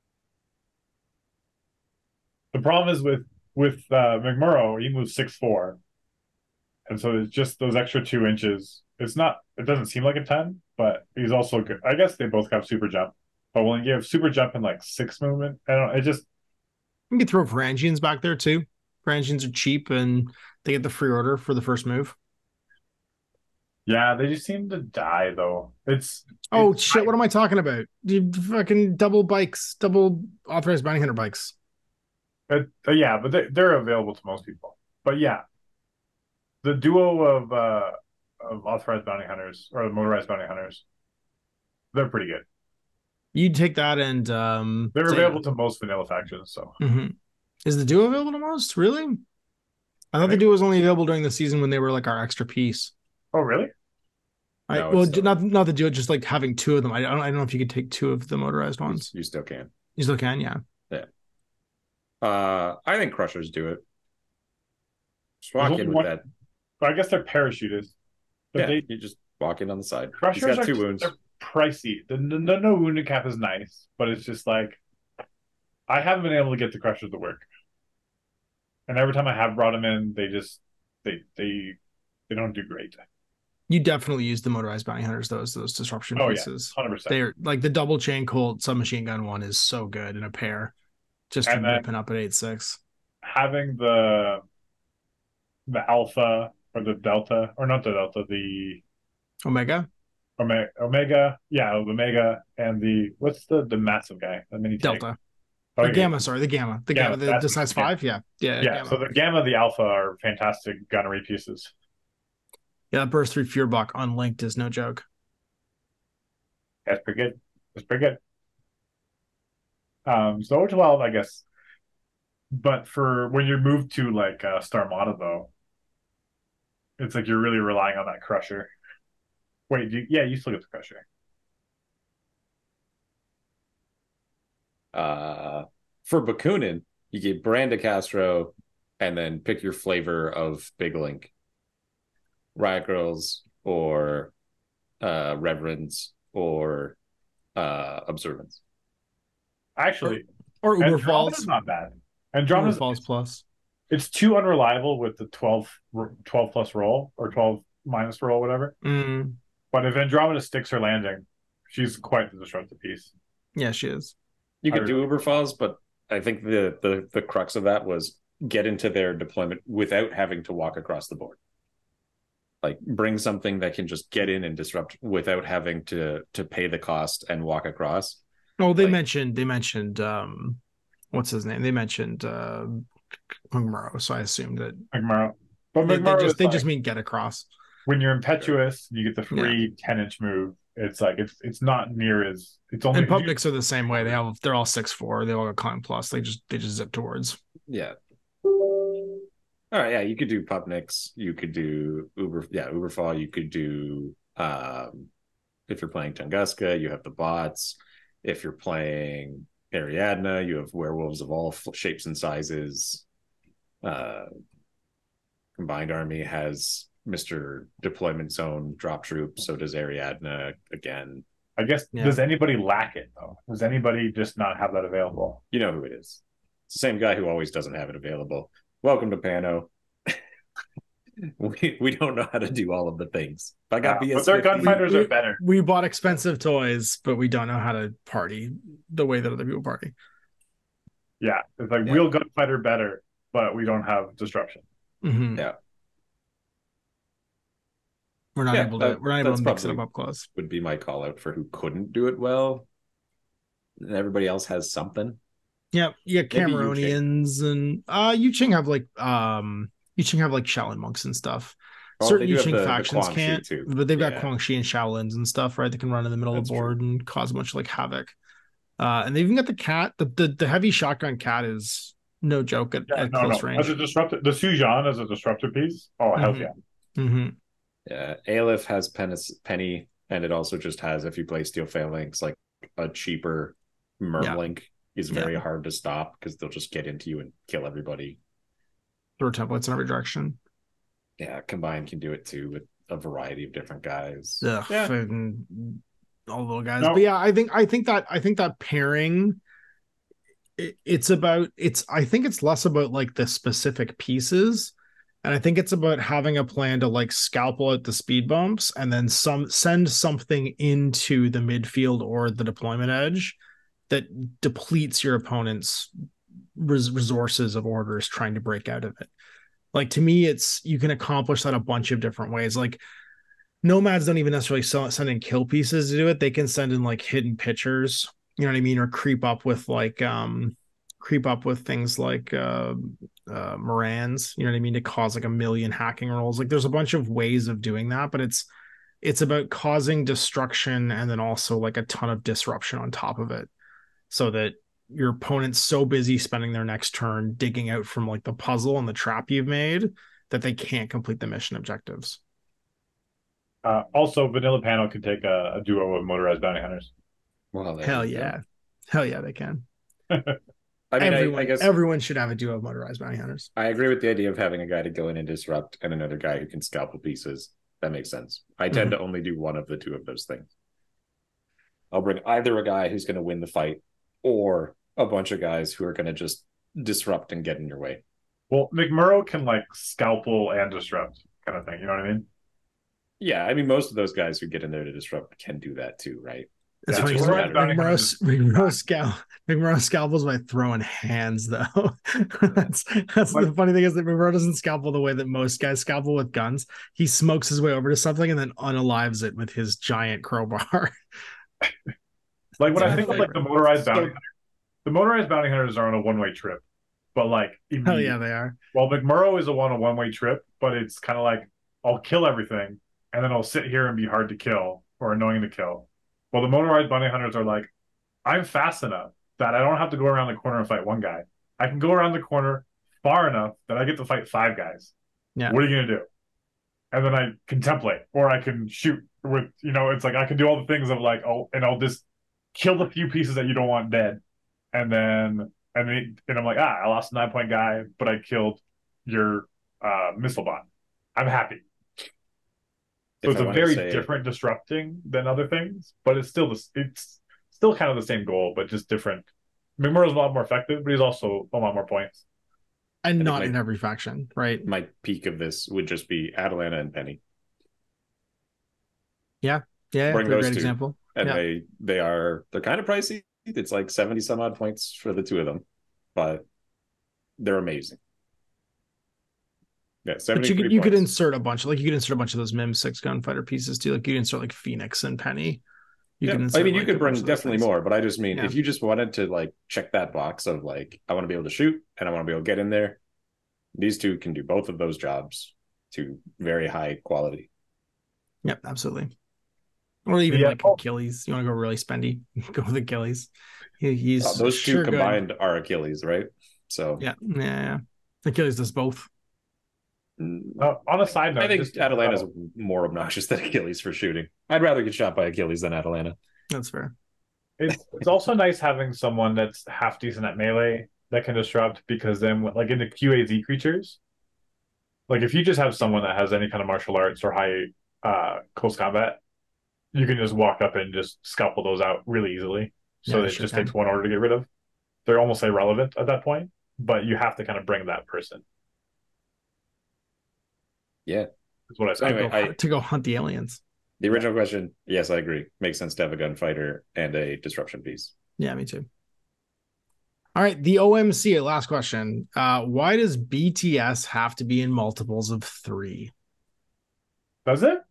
The problem is with with uh, McMurrow, he moves six four, and so it's just those extra two inches. It's not. It doesn't seem like a ten, but he's also good. I guess they both have super jump, but when you have super jump and like six movement, I don't know. It just you can throw Varangians back there too. Varangians are cheap and they get the free order for the first move. Yeah, they just seem to die though. It's oh it's, shit! I, what am I talking about? You fucking double bikes, double authorized bounty hunter bikes. It, uh, yeah, but they, they're available to most people. But yeah, the duo of uh, of authorized bounty hunters or the motorized bounty hunters, they're pretty good. You'd take that and um, they're available to most vanilla factions. So, mm-hmm. Is the duo available to most? Really? I thought I the duo was only available during the season when they were like our extra piece. Oh, really? I, no, well, still... not not the duo, just like having two of them. I don't I don't know if you could take two of the motorized ones. You, you still can. You still can, yeah. Yeah. Uh, I think crushers do it. Just walk in with one... that. I guess they're parachuters. But yeah, they... you just walk in on the side. Crushers He's got two are, wounds. They're pricey. The no, no, no wounded cap is nice, but it's just like I haven't been able to get the crushers to work. And every time I have brought them in, they just they they they don't do great. You definitely use the motorized bounty hunters, those those disruption oh, pieces. Yeah, one hundred percent. They're like the double chain Colt submachine gun one is so good in a pair. Just and ripping up at eight six. Having the the alpha or the delta or not the delta, the Omega. Omega, Omega, yeah, Omega, and the what's the the massive guy? The mini Delta. Oh, the Gamma, sorry, the Gamma. The Gamma, gamma the, the size five, yeah. Yeah, yeah. So the Gamma, the Alpha are fantastic gunnery pieces. Yeah, that burst through Fuhrbuck unlinked is no joke. That's pretty good. That's pretty good. Um, so O twelve, I guess. But for when you're moved to like uh, Starmada, though, it's like you're really relying on that crusher. Wait, you, yeah, you still get the crusher. Uh, for Bakunin, you get Branda Castro and then pick your flavor of Big Link. Riot Girls or uh, Reverends or uh, Observance. Actually, or, or Uber Falls. Not bad. Andromeda's Falls Plus. It's too unreliable with the twelve, twelve plus roll or twelve minus roll, whatever. Mm. But if Andromeda sticks her landing, she's quite the disruptive piece. Yeah, she is. You could do Uber Falls, but I think the, the the crux of that was get into their deployment without having to walk across the board. Like bring something that can just get in and disrupt without having to to pay the cost and walk across. Oh, they like, mentioned they mentioned um, what's his name? They mentioned uh, McMurrow, so I assumed that McMurrow. But they, they just they like, just mean get across. when you're impetuous, you get the free yeah. ten inch move. It's like it's it's not near as it's only. And Pupniks are the same way. They have they're all six four. They all got climb plus. They just they just zip towards. Yeah. All right. Yeah, you could do Pupniks. You could do Uber. Yeah, Uberfall. You could do. Um, if you're playing Tunguska, you have the bots. If you're playing Ariadna, you have werewolves of all shapes and sizes. Uh, Combined Army has Mister Deployment Zone drop troop. So does Ariadna again. I guess, yeah. Does anybody lack it, though? Does anybody just not have that available? You know who it is. It's the same guy who always doesn't have it available. Welcome to Pano. we we don't know how to do all of the things. I got yeah, but their gunfighters are better. We bought expensive toys, but we don't know how to party the way that other people party. Yeah, it's like yeah. Wheel gunfighter better, but we don't have disruption. Mm-hmm. Yeah. We're not yeah, able to. That, we're not able to mix it up up close. Would be my call out for who couldn't do it well. And everybody else has something. Yeah, yeah, Cameronians and uh Yuching have like um Yuching have like Shaolin monks and stuff. Oh, Certain Yuching the, factions the can't, too. But they've got yeah. Quan Xi and Shaolins and stuff, right? They can run in the middle That's of the board true. And cause a bunch of like havoc. Uh, and they even got the cat. The, the the heavy shotgun cat is no joke at, yeah, at no, close no. range. As a disruptor, the Sujan as a disruptor piece. Oh hell mm-hmm. yeah. Mm-hmm. Yeah, Aleph has Penny, and it also just has, if you play Steel Phalanx, like a cheaper Mermlink yeah. is very yeah. hard to stop because they'll just get into you and kill everybody. Throw templates in every direction. Yeah, Combined can do it too with a variety of different guys. Ugh, yeah, all little guys. No. But yeah, I think I think that I think that pairing. It, it's about it's. I think it's less about like the specific pieces. And I think it's about having a plan to like scalpel out the speed bumps and then some send something into the midfield or the deployment edge that depletes your opponent's res- resources of orders trying to break out of it. Like to me, it's you can accomplish that a bunch of different ways. Like nomads don't even necessarily send in kill pieces to do it. They can send in like hidden pitchers, you know what I mean, or creep up with like um creep up with things like uh, uh, Morans, you know what I mean, to cause like a million hacking rolls. Like there's a bunch of ways of doing that, but it's it's about causing destruction and then also like a ton of disruption on top of it, so that your opponent's so busy spending their next turn digging out from like the puzzle and the trap you've made that they can't complete the mission objectives. Uh, also, Vanilla Panel can take a, a duo of motorized bounty hunters. Well, hell yeah, go. hell yeah, they can. I mean, everyone, I, I guess everyone should have a duo of motorized bounty hunters. I agree with the idea of having a guy to go in and disrupt and another guy who can scalpel pieces. That makes sense. I tend mm-hmm. to only do one of the two of those things. I'll bring either a guy who's going to win the fight or a bunch of guys who are going to just disrupt and get in your way. Well, McMurrow can like scalpel and disrupt kind of thing. You know what I mean? Yeah, I mean, most of those guys who get in there to disrupt can do that too, right? That's yeah, funny. McMurrow scal McMurrow scalpels by throwing hands, though. that's that's the funny thing is that McMurrow doesn't scalpel the way that most guys scalpel with guns. He smokes his way over to something and then unalives it with his giant crowbar. Like when I think of like the motorized bounty hunters, the motorized bounty hunters are on a one-way trip, but like hell yeah, they are. Well, McMurrow is a one a one-way trip, but it's kind of like I'll kill everything and then I'll sit here and be hard to kill or annoying to kill. Well, the motorized bounty hunters are like, I'm fast enough that I don't have to go around the corner and fight one guy. I can go around the corner far enough that I get to fight five guys. Yeah. What are you going to do? And then I contemplate, or I can shoot with, you know, it's like I can do all the things of like, oh, and I'll just kill the few pieces that you don't want dead. And then, and then, and I'm like, ah, I lost a nine point guy, but I killed your uh, missile bot. I'm happy. So it's a very say... different disrupting than other things, but it's still the it's still kind of the same goal, but just different. McMurrow's a lot more effective, but he's also a lot more points. And not in every faction, right? My peak of this would just be Atalanta and Penny. Yeah, yeah, bring those great two, example. and yeah. they they are they're kind of pricey. It's like seventy some odd points for the two of them, but they're amazing. Yeah, but you could you could insert a bunch like you could insert a bunch of those Mim six gunfighter pieces too. Like you could insert like Phoenix and Penny. You yeah. can insert, I mean, you like, could bring definitely more, but I just mean yeah. if you just wanted to like check that box of like I want to be able to shoot and I want to be able to get in there, these two can do both of those jobs to very high quality. Yep, absolutely. Or even yeah. like Achilles. You want to go really spendy? Go with Achilles. He, he's oh, those sure two combined good. are Achilles, right? So yeah, yeah, yeah. Achilles does both. Uh, on a side note, I think Atalanta's oh. more obnoxious than Achilles for shooting. I'd rather get shot by Achilles than Atalanta. That's fair. It's it's also nice having someone that's half decent at melee that can disrupt, because then, like in the Q A Z creatures, like if you just have someone that has any kind of martial arts or high uh, close combat, you can just walk up and just scalpel those out really easily. So yeah, it sure just can. takes one order to get rid of. They're almost irrelevant at that point, but you have to kind of bring that person. Yeah, that's what I said. Anyway, I, to go hunt the aliens. The original question, yes, I agree. Makes sense to have a gunfighter and a disruption piece. Yeah, me too. All right, the O M C, last question. Uh, why does B T S have to be in multiples of three? Does it?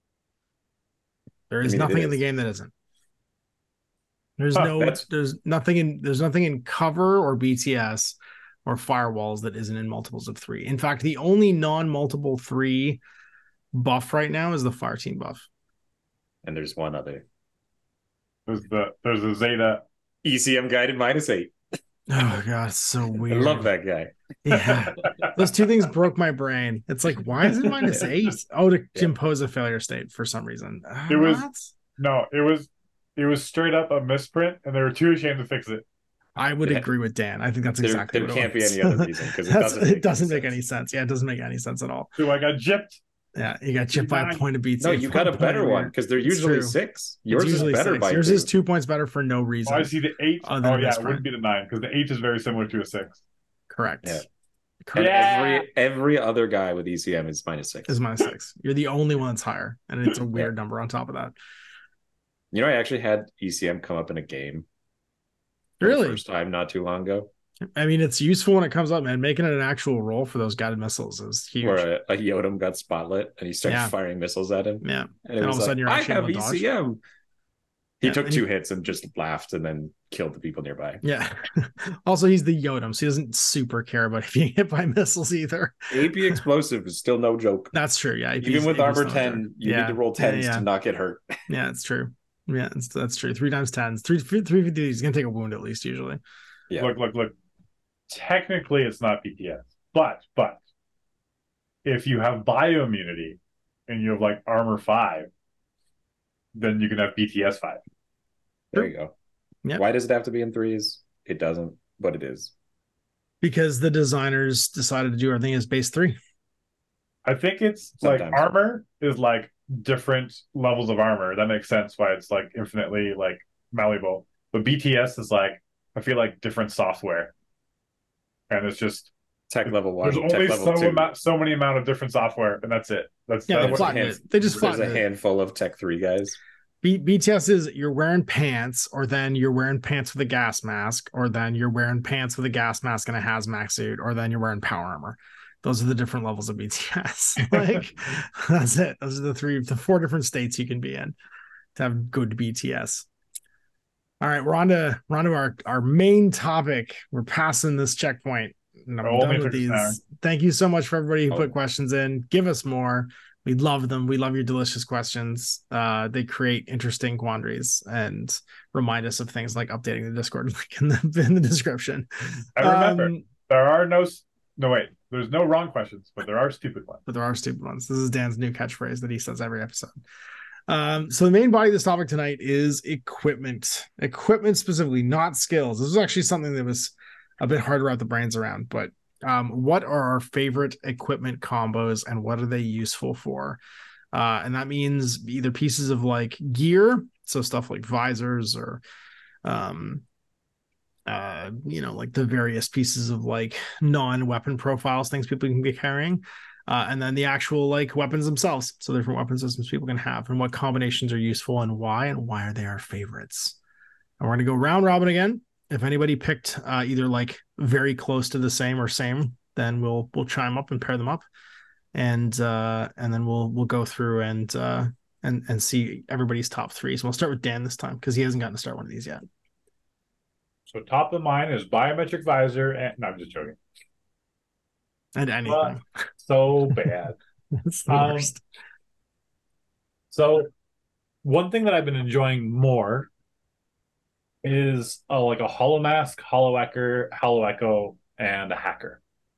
There is I mean, nothing is. in the game that isn't. There's huh, no that's... there's nothing in there's nothing in cover or B T S or firewalls that isn't in multiples of three. In fact, the only non-multiple three buff right now is the fire team buff. And there's one other. There's the there's a Zeta E C M guided minus eight. Oh god, it's so weird. I love that guy. Yeah, those two things broke my brain. It's like, why is it minus eight? Oh, to, yeah. to impose a failure state for some reason. It was what? no, it was it was straight up a misprint, and they were too ashamed to fix it. I would yeah. agree with Dan. I think that's exactly there, what there can't it be any other reason, because it doesn't, it doesn't make any sense. Yeah, it doesn't make any sense at all. So I got gypped. Yeah, you got chipped by a point of B T. No, you got a better one, because they're usually six. Yours is better by Yours two. is two points better for no reason. Oh, I see the eight. Oh, yeah, it wouldn't be the nine, because the eight is very similar to a six. Correct. Yeah. Correct. And every every other guy with E C M is minus six. Is minus six. You're the only one that's higher, and it's a weird yeah. number on top of that. You know, I actually had E C M come up in a game. Really? The first time, not too long ago. I mean, it's useful when it comes up, man. Making it an actual roll for those guided missiles is huge. Where a, a Yodam got spotlit and he started yeah. firing missiles at him. Yeah. And, and all of a sudden, you're like, I have E C M. He yeah, took two he, hits and just laughed and then killed the people nearby. Yeah. Also, he's the Yodam, so he doesn't super care about being hit by missiles either. A P explosive is still no joke. That's true. Yeah. A P's, Even with A P's armor ten, you yeah. need to roll tens yeah, yeah. to not get hurt. Yeah, it's true. Yeah, it's, that's true. Three times tens. Three, three, three fifty. He's going to take a wound at least, usually. Yeah. Look, look, look. Technically, it's not B T S, but but if you have bioimmunity and you have like armor five, then you can have B T S five. There you go. Yep. Why does it have to be in threes? It doesn't, but it is. Because the designers decided to do everything as base three. I think it's Sometimes. like armor is like different levels of armor. That makes sense why it's like infinitely like malleable. But B T S is like, I feel like different software. And it's just tech level one. There's only tech so amount, so many amount of different software, and that's it. That's yeah. That's they, hand, it. they just there's a it. handful of tech three guys. B- BTS is you're wearing pants, or then you're wearing pants with a gas mask, or then you're wearing pants with a gas mask and a hazmat suit, or then you're wearing power armor. Those are the different levels of B T S. Like that's it. Those are the three, the four different states you can be in to have good B T S. All right, we're on to we're on to our, our main topic. We're passing this checkpoint. And I'm done with these. Now. Thank you so much for everybody who oh. put questions in. Give us more. We love them. We love your delicious questions. Uh, they create interesting quandaries and remind us of things like updating the Discord link in the in the description. I remember um, there are no no wait. There's no wrong questions, but there are stupid ones. But there are stupid ones. This is Dan's new catchphrase that he says every episode. Um, so the main body of this topic tonight is equipment. Equipment specifically, not skills. This was actually something that was a bit hard to wrap the brains around, but um, what are our favorite equipment combos and what are they useful for? Uh, and that means either pieces of like gear, so stuff like visors or, um, uh, you know, like the various pieces of like non-weapon profiles, things people can be carrying. Uh, and then the actual like weapons themselves. So different weapon systems people can have and what combinations are useful and why, and why are they our favorites? And we're going to go round robin again. If anybody picked uh, either like very close to the same or same, then we'll, we'll chime up and pair them up. And, uh, and then we'll, we'll go through and, uh, and, and see everybody's top three. So we'll start with Dan this time because he hasn't gotten to start one of these yet. So top of mine is biometric visor. And no, I'm just joking. And anything. Uh, so bad. It's the um, worst. So one thing that I've been enjoying more is uh, like a Holomask, Holoecker, Holoecho, and a Hacker.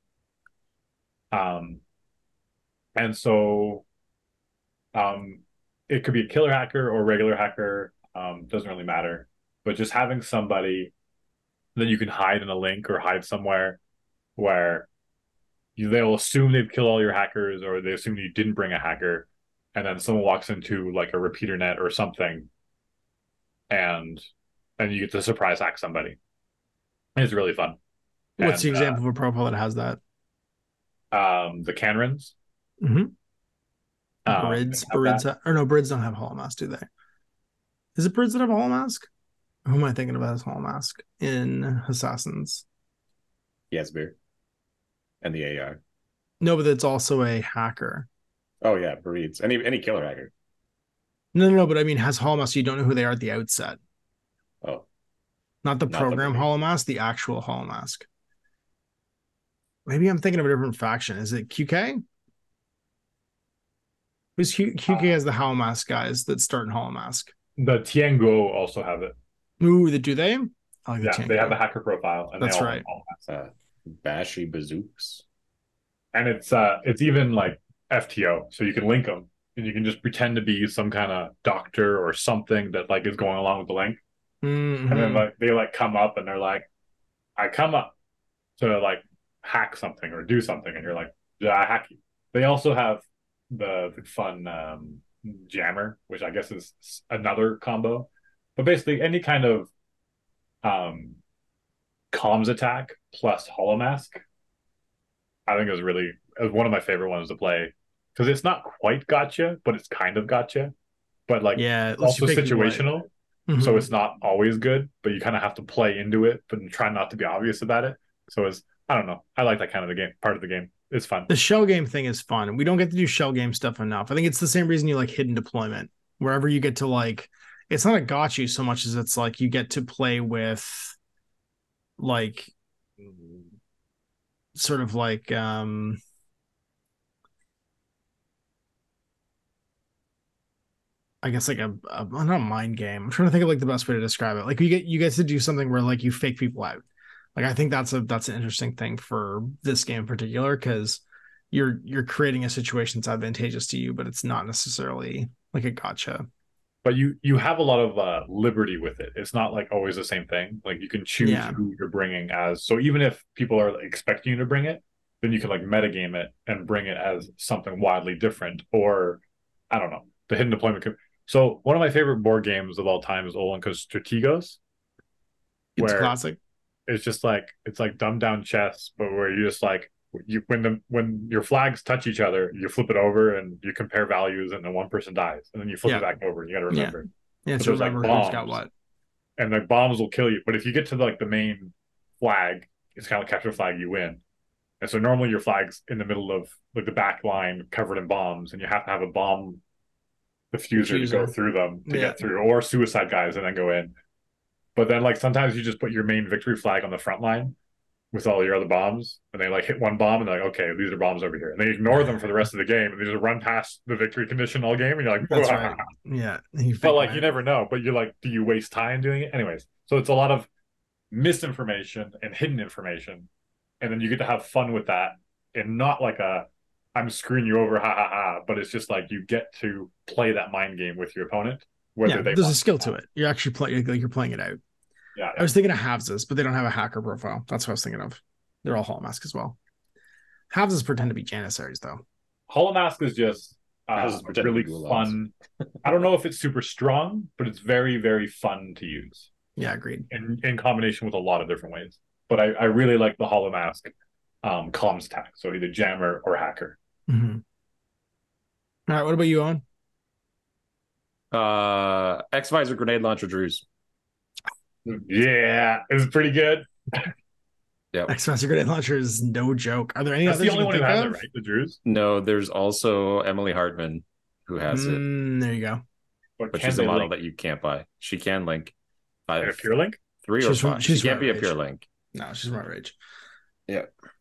Um, and so um, it could be a killer hacker or a regular hacker, um, doesn't really matter. But just having somebody that you can hide in a link or hide somewhere where you, they'll assume they've killed all your hackers, or they assume you didn't bring a hacker, and then someone walks into like a repeater net or something, and and you get to surprise hack somebody. It's really fun. What's and, the example uh, of a profile that has that? Um, the Canrins. Mm-hmm. Um, Brids, Brids, ha- or no, Brids don't have Holomask, do they? Is it Brids that have Holomask? Who am I thinking about as Holomask in Assassins? Yasbir. And the A I. No, but it's also a hacker. Oh yeah, Breeds. Any any killer hacker. No, no, no, but I mean, has Holomask, so you don't know who they are at the outset. Oh. Not the Not program the Holomask, the actual Holomask. Maybe I'm thinking of a different faction. Is it Q K? Who's Q- QK has the Holomask guys that start in Holomask? The Tianguo also have it. Ooh, do they? I like Yeah, the they have the hacker profile. And That's they all right. Uh, Bashy Bazooks. And it's uh, it's even like F T O, so you can link them, and you can just pretend to be some kind of doctor or something that like is going along with the link, mm-hmm. and then like they like come up and they're like, "I come up to like hack something or do something," and you're like, "Yeah, I hack you." They also have the, the fun um, jammer, which I guess is another combo, but basically any kind of um, comms attack plus Holomask, I think is really is one of my favorite ones to play, because it's not quite gotcha, but it's kind of gotcha. But like, yeah, it's also situational, mm-hmm. so it's not always good. But you kind of have to play into it, but try not to be obvious about it. So it's I don't know. I like that kind of the game part of the game. It's fun. The shell game thing is fun. We don't get to do shell game stuff enough. I think it's the same reason you like hidden deployment, wherever you get to like. It's not a gotcha so much as it's like you get to play with, like, sort of like um I guess like a, a not a mind game. I'm trying to think of like the best way to describe it. Like you get you get to do something where like you fake people out. Like I think that's a that's an interesting thing for this game in particular, because you're you're creating a situation that's advantageous to you, but it's not necessarily like a gotcha. But you you have a lot of uh, liberty with it. It's not like always the same thing. Like you can choose Yeah. who you're bringing as. So even if people are like, expecting you to bring it, then you can like metagame it and bring it as something wildly different. Or I don't know, the hidden deployment. Could... So one of my favorite board games of all time is Olenka's Strategos. It's classic. It's just like it's like dumbed down chess, but where you just like you when the when your flags touch each other, you flip it over and you compare values, and then one person dies, and then you flip Yeah. it back over. And you got to remember, Yeah, But to there's, like, remember who's bombs. got what. and the bombs will kill you. But if you get to like the main flag, it's kind of capture flag, you win. And so normally your flag's in the middle of like the back line covered in bombs, and you have to have a bomb diffuser to go Diffuser. through them to Yeah. get through, or suicide guys and then go in. But then like sometimes you just put your main victory flag on the front line with all your other bombs, and they like hit one bomb and they're like, okay, these are bombs over here, and they ignore them for the rest of the game, and they just run past the victory condition all game, and you're like, That's "Wah." right. Yeah. You But fake like that. you never know. But you're like, do you waste time doing it? Anyways, so it's a lot of misinformation and hidden information, and then you get to have fun with that, and not like a I'm screwing you over, ha ha ha. But it's just like you get to play that mind game with your opponent. Whether Yeah, they there's a want skill or to not. it. You're actually playing like you're playing it out. Yeah, I yeah. was thinking of Havses, but they don't have a hacker profile. That's what I was thinking of. They're all Holomask as well. Havses pretend to be Janissaries, though. Holomask is just uh, Houses pretend to really be gulags. fun. I don't know if it's super strong, but it's very, very fun to use Yeah, agreed. in, in combination with a lot of different ways. But I, I really like the Holomask um, comms tag, so either jammer or hacker. Mm-hmm. All right, what about you, Owen? Uh, X Visor grenade launcher Drews. Yeah, it's pretty good. Yeah. X-Master Grenade Launcher is no joke. Are there any That's others the you only can one who think has of? it, right? The Drews. No, there's also Emily Hartman who has it, Mm, there you go. But, but can she's a they model link that you can't buy. She can link in a five, pure link? three or She's from- five. she's she can't from be a Rage. pure link. No, she's my rage.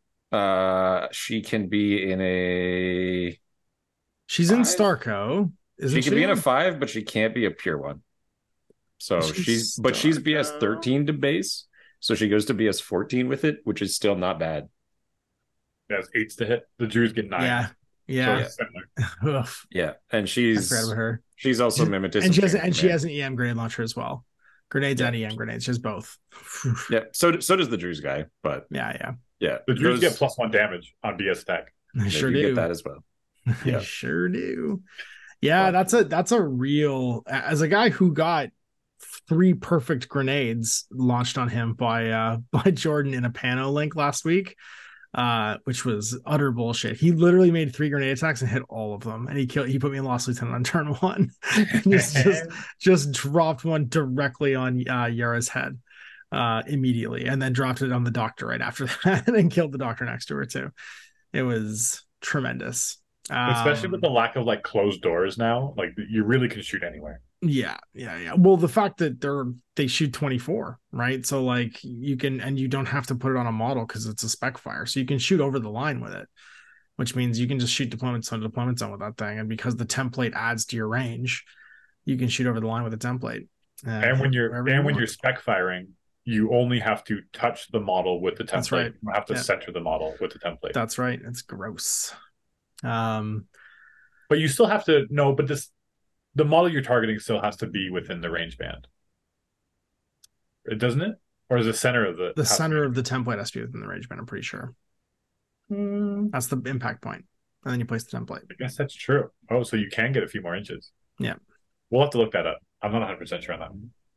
Uh, she can be in a She's in Five? Starco. Isn't she she can be in a five, but she can't be a pure one. So she's, she's but she's B S thirteen to base. So she goes to B S fourteen with it, which is still not bad. That's eights to hit. The Druids get nine. Yeah. Yeah. So yeah. yeah. And she's I forgot about her. She's also she's, Mimetism. And she has and she has an E M grenade launcher as well. Grenades yeah. and E M grenades, just both. yeah. So so does the Druze guy, but yeah, yeah. Yeah. The Druze get plus one damage on B S attack. I sure do. Get that as well. Yeah. I sure do. Yeah, but, that's a that's a real as a guy who got three perfect grenades launched on him by uh by Jordan in a Pano link last week, uh which was utter bullshit. He literally made three grenade attacks and hit all of them, and he killed he put me in Lost Lieutenant on turn one. just, just just dropped one directly on uh Yara's head uh immediately, and then dropped it on the doctor right after that and killed the doctor next to her too. It was tremendous. Especially um, with the lack of like closed doors now, like you really can shoot anywhere. Yeah, yeah, yeah. Well, the fact that they're they shoot twenty-four, right? So like you can, and you don't have to put it on a model because it's a spec fire, so you can shoot over the line with it, which means you can just shoot deployment zone to deployment zone with that thing. And because the template adds to your range, you can shoot over the line with a template. Uh, and when you're and you when want. you're spec firing, you only have to touch the model with the template. That's right. You don't have to yeah. center the model with the template. That's right. It's gross. Um, but you still have to no. But this, the model you're targeting still has to be within the range band, doesn't it? Or is the center of the the center of the template has to be within the range band? I'm pretty sure. Hmm. That's the impact point, and then you place the template. I guess that's true. Oh, so you can get a few more inches. Yeah, we'll have to look that up. I'm not one hundred percent sure on that.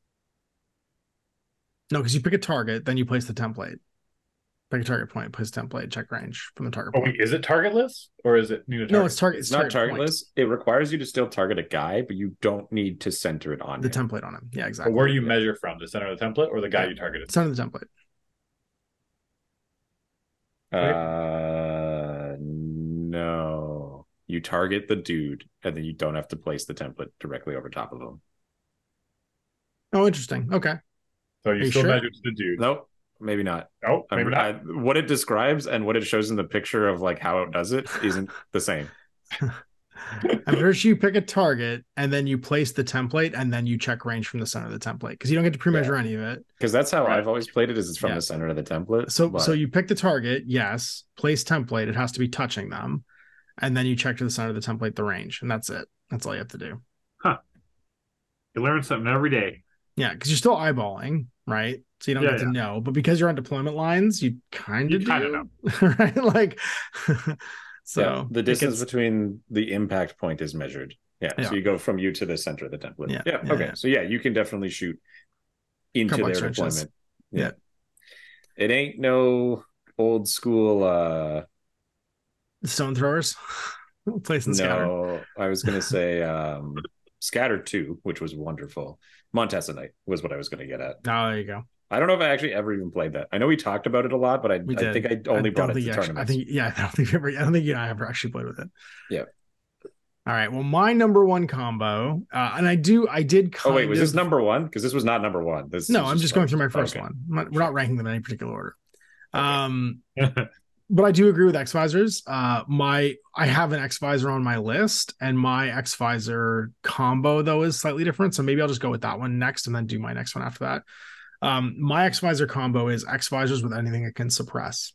No, because you pick a target, then you place the template. Pick a target point, place template, check range from the target oh, point. Wait, is it targetless or is it need a target? No, it's target. It's, it's not target targetless. Point. It requires you to still target a guy, but you don't need to center it on the him. template on him. Yeah, exactly. But where do you measure from? The center of the template or the guy yeah. you targeted? Center of the template. Uh, no. You target the dude, and then you don't have to place the template directly over top of him. Oh, interesting. Okay. So you, you still sure? measure to the dude. Nope. Maybe not. Oh, maybe not. I, what it describes and what it shows in the picture of like how it does it isn't the same. I'm pretty sure you pick a target and then you place the template and then you check range from the center of the template because you don't get to pre-measure yeah. any of it. Because that's how right. I've always played it. Is it's from yeah. the center of the template. So but... so you pick the target, yes. Place template. It has to be touching them, and then you check to the center of the template the range, and that's it. That's all you have to do. Huh. You learn something every day. Yeah, because you're still eyeballing, right? So you don't yeah, get yeah. to know, but because you're on deployment lines, you kind of kind of know, right? Like, so yeah, the distance gets... between the impact point is measured. Yeah, yeah, so you go from you to the center of the template. Yeah, yeah. yeah okay. Yeah. So yeah, you can definitely shoot into their deployment. Yeah. yeah, it ain't no old school uh stone throwers. Placing scatter. No, I was gonna say um Scattered two, which was wonderful. Montesa Knight was what I was going to get at. Oh, there you go. I don't know if I actually ever even played that. I know we talked about it a lot, but I, I think I only I brought it to tournaments. I think, yeah, I don't think ever. I don't think you and I ever actually played with it. Yeah. All right. Well, my number one combo, uh, and I do, I did. Oh wait, was of, this number one? Because this was not number one. This no, I'm just, just going through my first okay. one. Not, we're not ranking them in any particular order. Okay. Um. But I do agree with X Visors. Uh, my I have an X Visor on my list, and my X Visor combo though is slightly different. So maybe I'll just go with that one next, and then do my next one after that. Um, my X Visor combo is X Visors with anything it can suppress,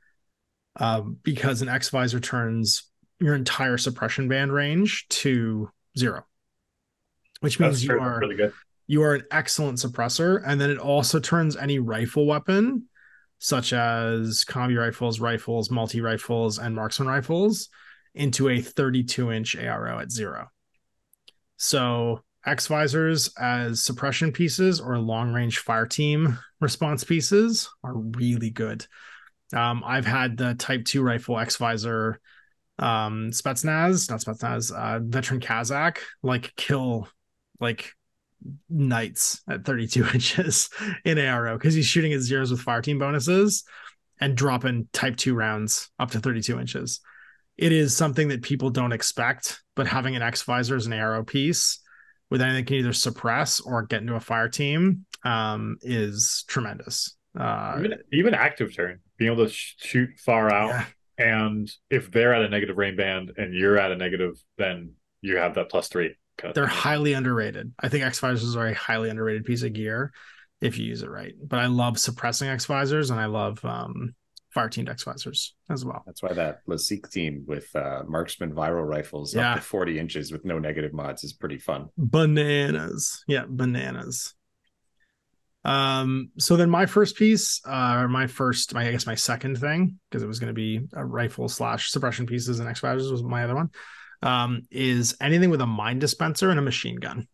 um, because an X Visor turns your entire suppression band range to zero, which means That's you are really good. You are an excellent suppressor, and then it also turns any rifle weapon, such as combi rifles, rifles, multi-rifles, and marksman rifles, into a thirty-two inch A R O at zero. So X Visors as suppression pieces or long-range fire team response pieces are really good. Um, I've had the Type two rifle X Visor um, Spetsnaz, not Spetsnaz, uh, veteran Kazakh, like kill like knights at thirty-two inches in A R O because he's shooting at zeros with fire team bonuses and dropping type two rounds up to thirty-two inches. It is something that people don't expect, but having an X Visor as an A R O piece with anything that can either suppress or get into a fire team um, is tremendous. Uh, even, even active turn, being able to sh- shoot far out, yeah. and if they're at a negative rain band and you're at a negative, then you have that plus three. They're highly underrated. I think X Visors are a highly underrated piece of gear if you use it right. But I love suppressing X Visors, and I love um, fire teamed X Visors as well. That's why that Lasik team with uh, marksman viral rifles yeah. up to forty inches with no negative mods is pretty fun. Bananas. Yeah, bananas. Um, so then my first piece, uh, or my first, my, I guess my second thing, because it was going to be a rifle slash suppression pieces and X Visors was my other one, um, is anything with a mine dispenser and a machine gun.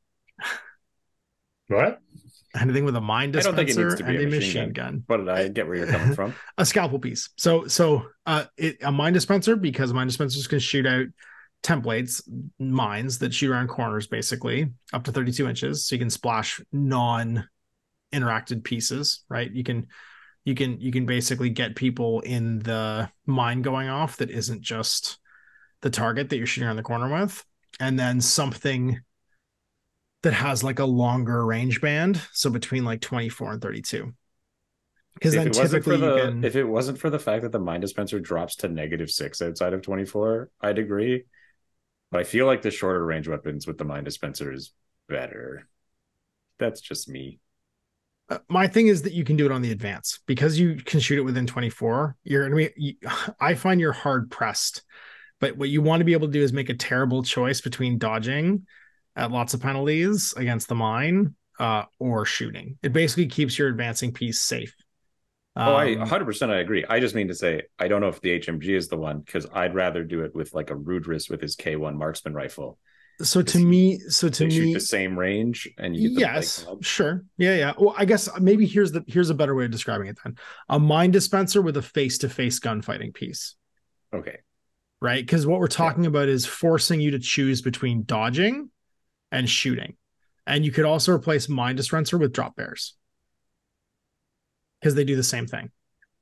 What? Anything with a mine dispenser I don't think it needs to be and a a machine, machine gun, gun. But I get where you're coming from. A scalpel piece. So, so uh, it, a mine dispenser, because mine dispensers can shoot out templates, mines that shoot around corners, basically up to thirty-two inches. So you can splash non interacted pieces, right? You can you can you can basically get people in the mine going off that isn't just the target that you're shooting around the corner with, and then something that has like a longer range band, so between like twenty-four and thirty-two. Because then typically the, you can... if it wasn't for the fact that the mine dispenser drops to negative six outside of twenty-four, I'd agree. But I feel like the shorter range weapons with the mine dispenser is better. That's just me. My thing is that you can do it on the advance because you can shoot it within twenty-four. You're going to be, you, I find you're hard pressed, but what you want to be able to do is make a terrible choice between dodging at lots of penalties against the mine uh, or shooting. It basically keeps your advancing piece safe. Um, oh, I one hundred percent I agree. I just mean to say, I don't know if the H M G is the one because I'd rather do it with like a Rudris with his K one marksman rifle. So to me, so to me, shoot the same range, and you get yes, sure, yeah, yeah. Well, I guess maybe here's the here's a better way of describing it. Then a mine dispenser with a face-to-face gunfighting piece. Okay, right? Because what we're talking yeah. about is forcing you to choose between dodging and shooting, and you could also replace mine dispenser with drop bears because they do the same thing.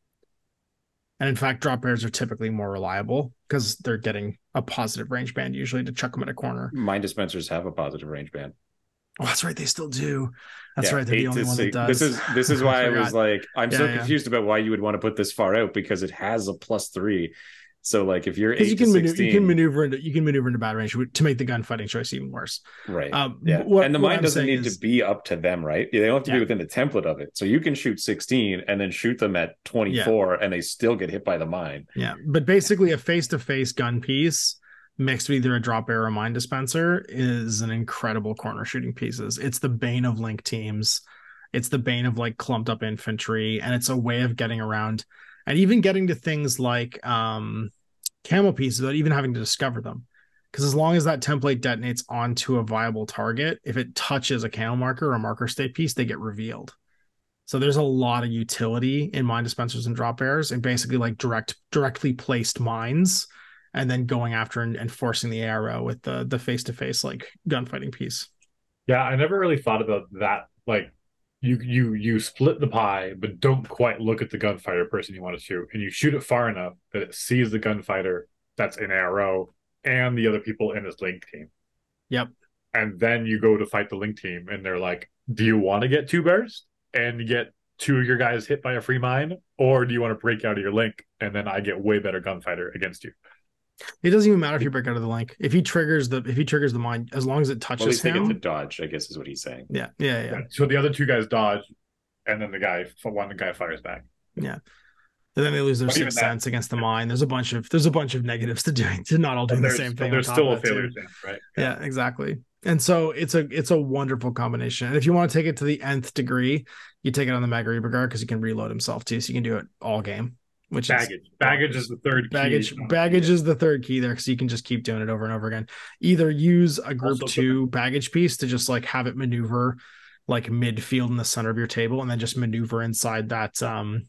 And in fact, drop bears are typically more reliable because they're getting a positive range band usually to chuck them in a corner. Mine dispensers have a positive range band. Oh, that's right. They still do. That's yeah, right. They're the only one that does. This is this is why I, I was like, I'm yeah, so confused yeah. about why you would want to put this far out because it has a plus three. So like if you're eight you can to maneuver, sixteen, you can maneuver into you can maneuver into bad range to make the gunfighting choice even worse. Right. Um, yeah. What, and the mine doesn't need is, to be up to them, right? They don't have to yeah. be within the template of it. So you can shoot sixteen and then shoot them at twenty-four yeah. and they still get hit by the mine. Yeah. But basically a face-to-face gun piece mixed with either a drop bear or a mine dispenser is an incredible corner shooting pieces. It's the bane of link teams. It's the bane of like clumped up infantry. And it's a way of getting around and even getting to things like um camo pieces without even having to discover them, because as long as that template detonates onto a viable target, if it touches a camo marker or a marker state piece, they get revealed. So there's a lot of utility in mine dispensers and drop bears and basically like direct directly placed mines and then going after and, and forcing the arrow with the the face-to-face like gunfighting piece. Yeah, I never really thought about that. Like you you you split the pie, but don't quite look at the gunfighter person you want to shoot, and you shoot it far enough that it sees the gunfighter that's in arrow and the other people in his link team. Yep. And then you go to fight the link team, and they're like, "Do you want to get two bears and get two of your guys hit by a free mine, or do you want to break out of your link and then I get way better gunfighter against you?" It doesn't even matter if you break out of the link. If he triggers the if he triggers the mine, as long as it touches well, at least him, they get to dodge, I guess is what he's saying. Yeah, yeah, yeah. So the other two guys dodge, and then the guy one guy fires back. Yeah, and then they lose their sixth sense against the mine. There's a bunch of there's a bunch of negatives to doing to not all doing the same thing. There's still a failure chance, right? Yeah. yeah, exactly. And so it's a it's a wonderful combination. And if you want to take it to the nth degree, you take it on the Magariba guard because he can reload himself too, so you can do it all game. Which baggage. is baggage is the third baggage. key. Baggage is the third key there because you can just keep doing it over and over again. Either use a group also, two baggage piece to just like have it maneuver like midfield in the center of your table, and then just maneuver inside that um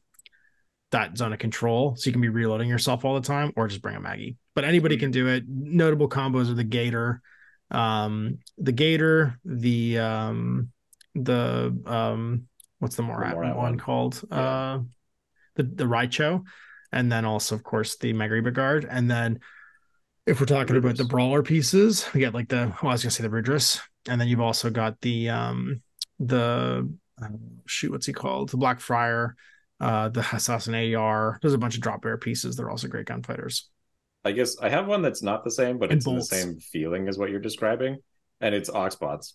that zone of control, so you can be reloading yourself all the time, or just bring a Maggie. But anybody can do it. Notable combos are the Gator, um, the Gator, the um, the um, what's the Morat, the Morat one, one called? Yeah. Uh, the the Raicho, and then also of course the Magariba guard. And then if we're talking about the brawler pieces, we get like the well, I was gonna say the Rudris, and then you've also got the um the uh, shoot what's he called the Black Friar, uh the Assassin A R. There's a bunch of drop bear pieces. They're also great gunfighters. I guess I have one that's not the same, but And it's in the bolts. same feeling as what you're describing, and it's Oxbots.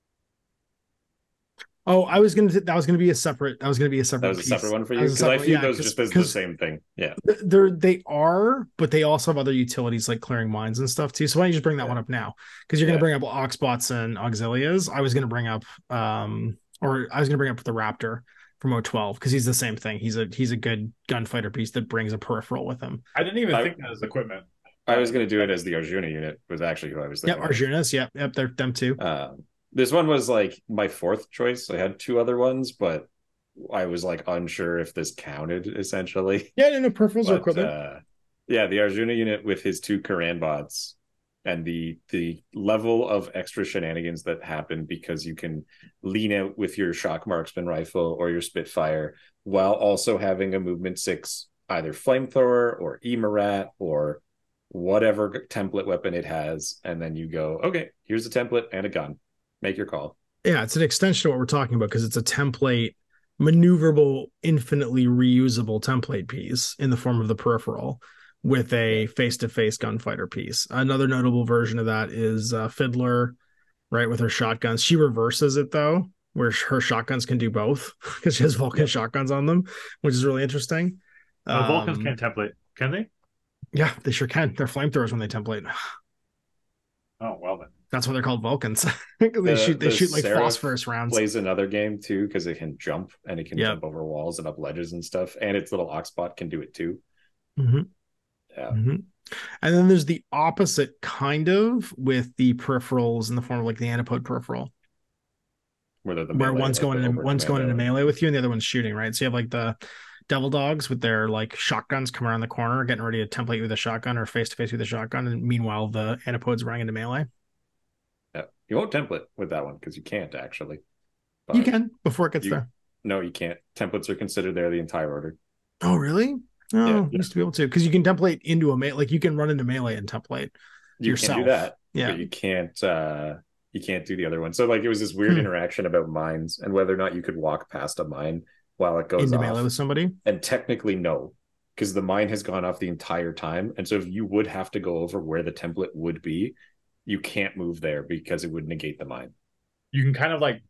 Oh, I was gonna. That was gonna be a separate. That was gonna be a separate. That was a piece. separate one for That you was a because I separate- view yeah, those 'cause- just as the 'cause same thing. Yeah, they're they are, but they also have other utilities like clearing mines and stuff too. So why don't you just bring that Yeah. one up now? Because you're Yeah. gonna bring up Oxbots and Auxilias. I was gonna bring up, um, or I was gonna bring up the Raptor from O twelve because he's the same thing. He's a he's a good gunfighter piece that brings a peripheral with him. I didn't even I- think that as equipment. I was going to do it as the Arjuna unit. Was actually who I was Yep, thinking. Arjunas. Yep, yep, they're them too. Um, this one was like my fourth choice. I had two other ones, but I was like unsure if this counted essentially. Yeah, no, no, peripherals are But, equipment. uh, yeah, the Arjuna unit with his two Karan bots and the the level of extra shenanigans that happen because you can lean out with your shock marksman rifle or your Spitfire while also having a movement six, either flamethrower or Emarat or whatever template weapon it has, and then you go, okay, here's a template and a gun. Make your call. Yeah, it's an extension of what we're talking about because it's a template, maneuverable, infinitely reusable template piece in the form of the peripheral with a face-to-face gunfighter piece. Another notable version of that is uh, Fiddler, right, with her shotguns. She reverses it though, where her shotguns can do both because she has Vulcan Yep. shotguns on them, which is really interesting. Oh, Vulcans Um, can't template, can they? Yeah, they sure can. They're flamethrowers when they template. Oh well then. That's why they're called Vulcans. they The- shoot. They the shoot like Seraph phosphorus rounds. Plays another game too because it can jump and it can Yep. jump over walls and up ledges and stuff, and its little Oxbot can do it too. Mm-hmm. Yeah. Mm-hmm. And then there's the opposite kind of with the peripherals in the form of like the antipode peripheral, Where, they're the where melee, one's like going the into over one's going into commando. melee with you and the other one's shooting, right? So you have like the devil dogs with their like shotguns come around the corner, getting ready to template you with a shotgun or face to face with a shotgun, and meanwhile the antipodes running into melee. Yeah. You won't template with that one because you can't actually. But You can before it gets you- there. No, you can't. Templates are considered there the entire order. Oh, really? Oh, Yeah. you used to be able to because you can template into a melee, like you can run into melee and template. You Yourself. can do that, Yeah. but you can't. uh You can't do the other one. So like it was this weird Hmm. interaction about mines and whether or not you could walk past a mine while it goes Into off. melee with somebody. And technically, no, because the mine has gone off the entire time. And so if you would have to go over where the template would be, you can't move there because it would negate the mine. You can kind of like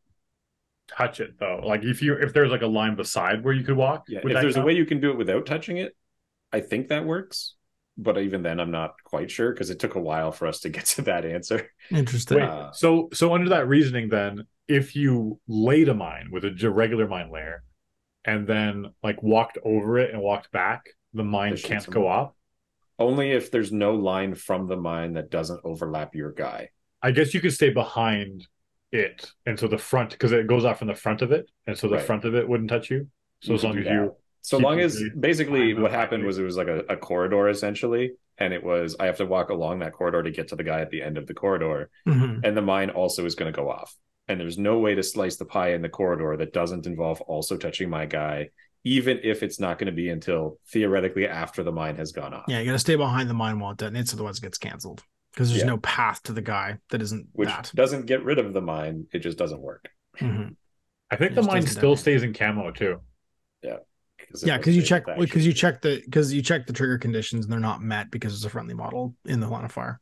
touch it though. Like if you if there's like a line beside where you could walk. Yeah, would if that there's a count? way you can do it without touching it, I think that works. But even then, I'm not quite sure because it took a while for us to get to that answer. Interesting. Wait, Uh, so so under that reasoning, then if you laid a mine with a j- regular mine layer, and then like walked over it and walked back, the mine It shoots can't them. go off. Only if there's no line from the mine that doesn't overlap your guy. I guess you could stay behind it, and so the front because it goes off from the front of it, and so the Right. front of it wouldn't touch you. So You as could long do as that. you So keep long it as really basically behind the what happened highway. was it was like a, a corridor essentially, and it was I have to walk along that corridor to get to the guy at the end of the corridor, Mhm. and the mine also is going to go off. And there's no way to slice the pie in the corridor that doesn't involve also touching my guy, even if it's not going to be until theoretically after the mine has gone off. Yeah, you got to stay behind the mine while it detonates, otherwise it gets canceled because there's Yeah. no path to the guy that isn't Which that. doesn't get rid of the mine, it just doesn't work. Mhm. I think It the just mine doesn't still detonate. stays in camo too. Cause it Yeah, was because you a check faction because you unit. check the because you check the trigger conditions and they're not met because it's a friendly model in the line of fire.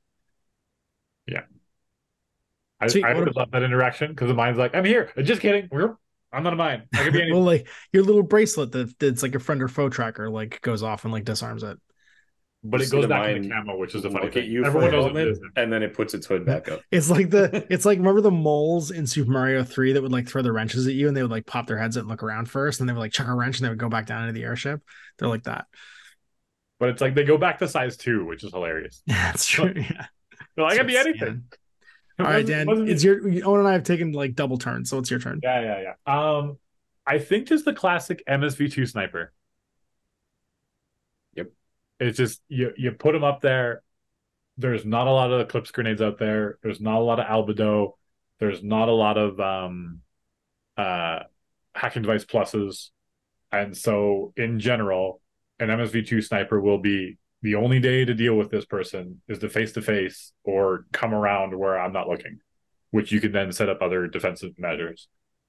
I, Sweet, I what would a- love that interaction because the mine's like, I'm here. Just kidding. We're- I'm not a mine. I could be anything. Well, like your little bracelet that that's like a friend or foe tracker like goes off and like disarms it. but You it see goes the back to the mine camo, which is the funny look at thing. you for Everyone a knows what it moment. is. And then it puts its hood back up. It's like the it's like remember the moles in Super Mario three that would like throw the wrenches at you and they would like pop their heads out and look around first and they would like chuck a wrench and they would go back down into the airship. They're like that. But it's like they go back to size two, which is hilarious. Yeah, that's true. Yeah. So I can be It's- anything. All It right, wasn't- Dan. wasn't It's me. your Owen and I have taken like double turns, so it's your turn. Yeah, yeah, yeah. Um, I think just the classic M S V two sniper. Yep. It's just you you put them up there. There's not a lot of Eclipse grenades out there. There's not a lot of Albedo. There's not a lot of um, uh, hacking device pluses, and so in general, an M S V two sniper will be the only day to deal with this person is the face to face or come around where I'm not looking, which you can then set up other defensive measures.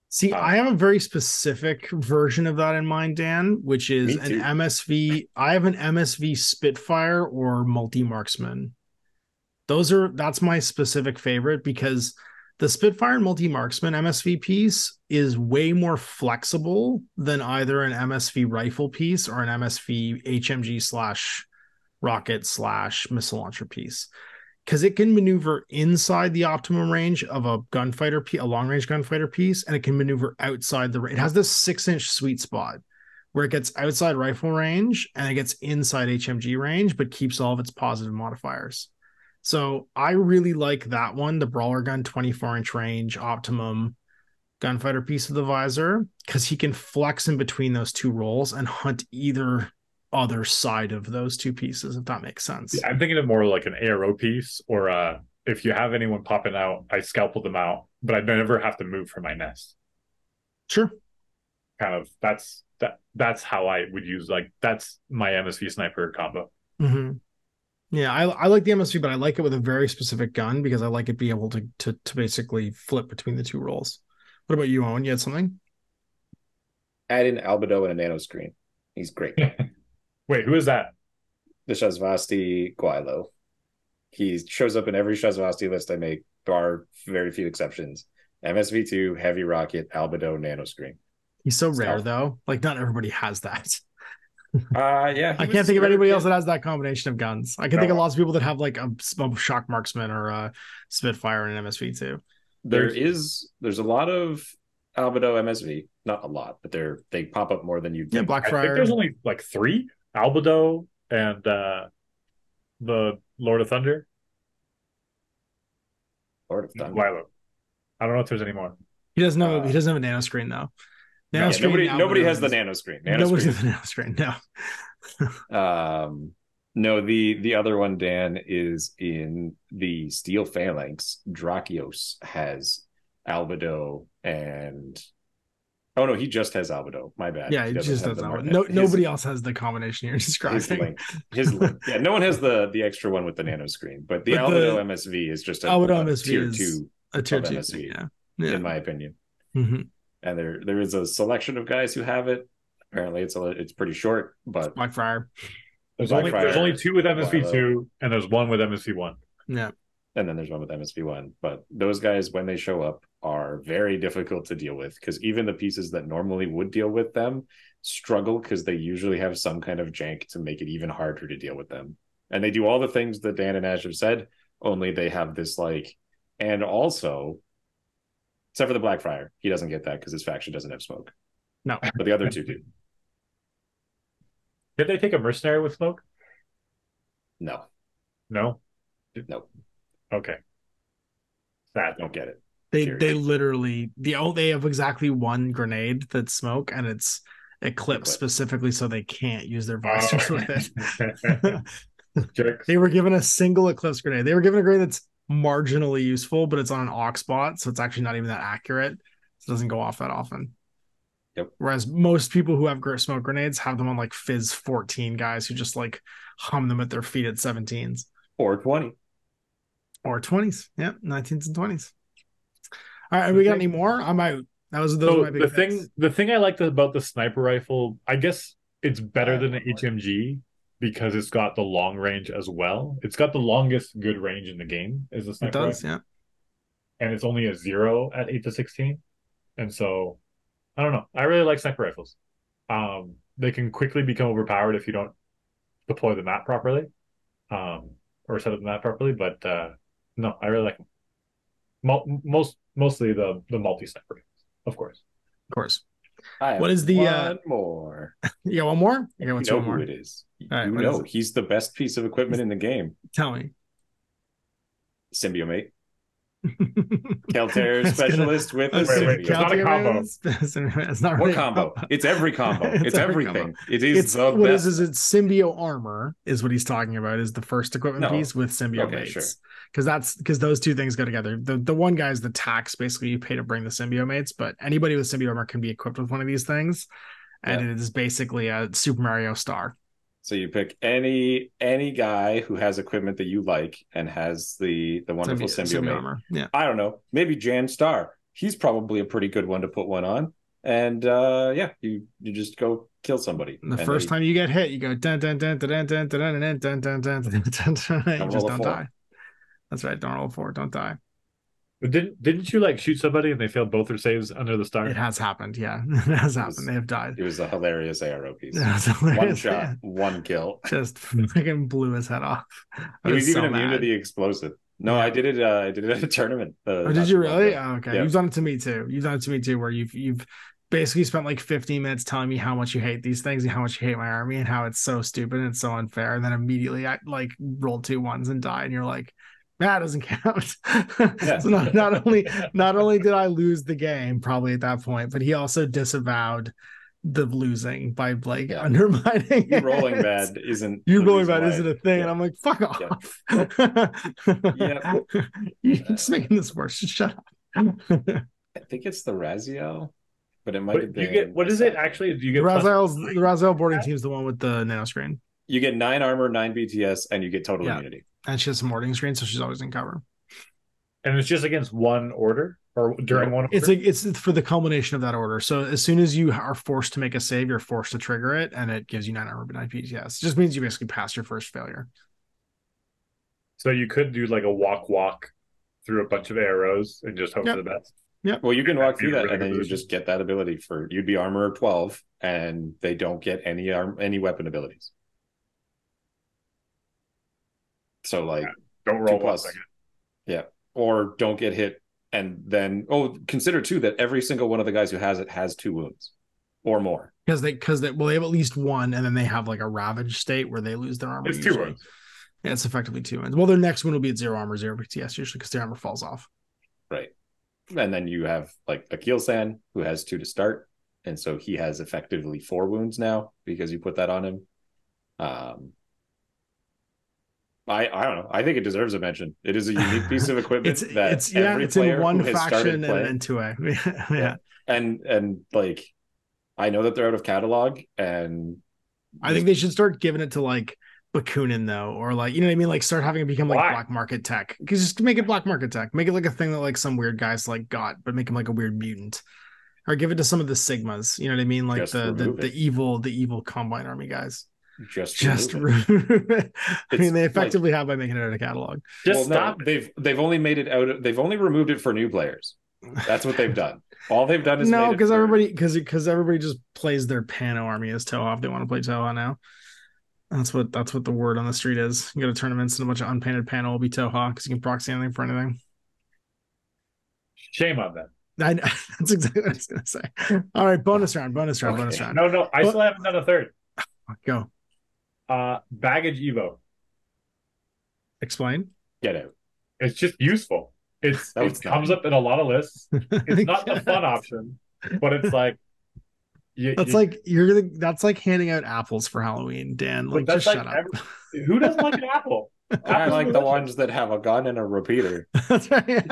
See, um, I have a very specific version of that in mind, Dan, which is an M S V. I have an M S V Spitfire or multi-marksman. Those are that's my specific favorite because the Spitfire and multi-marksman M S V piece is way more flexible than either an M S V rifle piece or an M S V H M G slash rocket slash missile launcher piece. Because it can maneuver inside the optimum range of a gunfighter, a long-range gunfighter piece, and it can maneuver outside the range. It has this six-inch sweet spot where it gets outside rifle range and it gets inside H M G range, but keeps all of its positive modifiers. So I really like that one, the Brawler Gun twenty-four inch range optimum gunfighter piece of the visor, because he can flex in between those two roles and hunt either other side of those two pieces, if that makes sense. Yeah, I'm thinking of more like an A R O piece, or uh, if you have anyone popping out, I scalpel them out, but I never have to move from my nest. Sure. Kind of that's that that's how I would use, like, that's my M S V sniper combo. Mm-hmm. Yeah, I I like the M S V, but I like it with a very specific gun because I like it being able to to to basically flip between the two roles. What about you, Owen? You had something? Add in Albedo and a nano screen. He's great. Wait, who is that? The Shazvasti Guilo. He shows up in every Shazvasti list I make, bar very few exceptions. M S V two, heavy rocket, Albedo, nano screen. He's so Stealth. Rare, though. Like, not everybody has that. Uh, yeah. I can't think of anybody else that has that combination of guns. I can no. think of lots of people that have, like, a, a shock marksman or a Spitfire and an M S V two. There is, there's a lot of Albedo M S V. Not a lot, but they're they pop up more than you'd think. Yeah, Blackfire. I think there's only, like, three. Albedo and uh, the Lord of Thunder. Lord of Thunder. Guilo. I don't know if there's any more. He doesn't know. Uh, he doesn't have a nano screen though. Nano no, screen, nobody, nobody has the nano screen. Nano nobody screen. has the nano screen. No. um, no. The the other one, Dan, is in the Steel Phalanx. Drakios has Albedo and. Oh no, he just has Albedo. My bad. Yeah, he, he just does Albedo. No, his, nobody else has the combination you're describing. His link. His link. Yeah, no one has the the extra one with the nano screen, but the but Albedo the, M S V is just a, Albedo a M S V tier is two a tier two M S V, yeah. Yeah. in my opinion. Mm-hmm. And there there is a selection of guys who have it. Apparently, it's a it's pretty short, but Blackfire. There's only Fire, there's only two with M S V two, and there's one with M S V one. Yeah. And then there's one with M S V one. But those guys, when they show up, are very difficult to deal with because even the pieces that normally would deal with them struggle because they usually have some kind of jank to make it even harder to deal with them. And they do all the things that Dan and Ash have said, only they have this like, and also, except for the Blackfire, he doesn't get that because his faction doesn't have smoke. No. But the other two do. Did they take a mercenary with smoke? No. No? No. Okay. Sad. Don't get it. They Period. They literally the oh they have exactly one grenade that's smoke and it's eclipsed specifically so they can't use their visors oh. with it. They were given a single eclipse grenade. They were given a grenade that's marginally useful, but it's on an aux bot, so it's actually not even that accurate. So it doesn't go off that often. Yep. Whereas most people who have smoke grenades have them on like Fizz fourteen guys who just like hum them at their feet at seventeens. Or twenty. Or twenties. Yeah, nineteens and twenties. All right, we got any more? I might. That was those so are my big the picks. thing. The thing I liked about the sniper rifle, I guess it's better than the H M G because it's got the long range as well. It's got the longest good range in the game. Is the sniper? It does, rifle. Yeah. And it's only a zero at eight to sixteen, and so I don't know. I really like sniper rifles. Um, they can quickly become overpowered if you don't deploy the map properly, um, or set up the map properly. But uh, no, I really like them. Mo- most mostly the the multi sniper, of course. Of course. What is the one uh... more? You got one more? You, you know who more? It is. Right, you know is he's the best piece of equipment in the game. Tell me. Symbiomate. Kelter specialist gonna... with a wait, wait, it's not a combo. It's not really what combo? It's every combo. It's, it's every everything. Combo. It is it's, the what best. Is, is it's symbio armor is what he's talking about, is the first equipment no. piece with symbiomates. Okay, sure. Because that's because those two things go together. The the one guy is the tax, basically you pay to bring the symbiomates, but anybody with symbio armor can be equipped with one of these things. And yeah. it is basically a Super Mario star. So you pick any any guy who has equipment that you like and has the the wonderful symbio, symbio mate. Armor. Yeah. I don't know, maybe Jan Star. he's probably a pretty good one to put one on. And uh, yeah, you you just go kill somebody. And the and first they, time you get hit, you go dun dun dun dun dun dun dun dun dun dun dun dun dun dun. You just don't die. That's right. Don't roll four. Don't die. But didn't didn't you like shoot somebody and they failed both their saves under the star? It has happened. Yeah, it has happened. was, they have died. It was a hilarious A R O piece. Hilarious. One shot, one kill. Just fucking blew his head off. He was, was even so immune mad. to the explosive. No, yeah. I did it. Uh, I did it at a tournament. Uh, oh, did you really? Oh, okay, yeah. You've done it to me too. You've done it to me too, where you've you've basically spent like fifteen minutes telling me how much you hate these things and how much you hate my army and how it's so stupid and so unfair, and then immediately I like rolled two ones and died, and you're like, that doesn't count. Yeah. So not, not only not only did I lose the game probably at that point, but he also disavowed the losing by like yeah. undermining you rolling bad isn't you rolling bad isn't a thing. Yeah. And I'm like, fuck off. Yeah. You're just making this worse. Just shut up. I think it's the Raziel, but it might but have been you get what is it actually? Do you get the Raziel's the Raziel boarding team is the one with the nano screen. You get nine armor, nine B T S, and you get total yeah. immunity. And she has some boarding screen, so she's always in cover. And it's just against one order or during one order? It's like it's for the culmination of that order. So as soon as you are forced to make a save, you're forced to trigger it, and it gives you nine armor, nine P T S. It just means you basically pass your first failure. So you could do like a walk walk through a bunch of arrows and just hope yep. for the best. Yeah. Well, you can walk through that, really and then you just get that ability for you'd be armor twelve, and they don't get any arm any weapon abilities. So like yeah. don't roll plus, yeah, or don't get hit, and then oh, consider too that every single one of the guys who has it has two wounds or more because they because they well they have at least one, and then they have like a ravage state where they lose their armor. It's usually. two wounds. Yeah, it's effectively two wounds. Well, their next one will be at zero armor, zero B T S usually because their armor falls off. Right, and then you have like Akil San who has two to start, and so he has effectively four wounds now because you put that on him. Um. I, I don't know. I think it deserves a mention. It is a unique piece of equipment it's, that it's, yeah, every it's player in one who has faction started and two A. yeah. yeah. And and like I know that they're out of catalog, and I think they should start giving it to like Bakunin though, or like you know what I mean? Like start having it become like Why? black market tech. Because just make it black market tech. Make it like a thing that like some weird guys like got, but make him like a weird mutant. Or give it to some of the Sigmas. You know what I mean? Like just the the, the evil, the evil Combine Army guys. Just, just I mean, they effectively like, have by making it out of catalog. Just well, stop. No, they've they've only made it out. Of, they've only removed it for new players. That's what they've done. All they've done is no, because everybody because because everybody just plays their Pano army as Toha if they want to play Toha now. That's what that's what the word on the street is. You go to tournaments and a bunch of unpainted Pano will be Toha because you can proxy anything for anything. Shame on them. I, that's exactly what I was gonna say. All right, bonus round, bonus round, okay. bonus round. No, no, I but, still haven't done a third. Go. Uh, baggage Evo. Explain. Get out. It's just useful. It's no, it it's comes not. up in a lot of lists. It's not the fun option, but it's like you, that's you, like you're gonna. That's like handing out apples for Halloween, Dan. Like just like shut every, up. Who doesn't like an apple? I like the ones that have a gun and a repeater. That's right.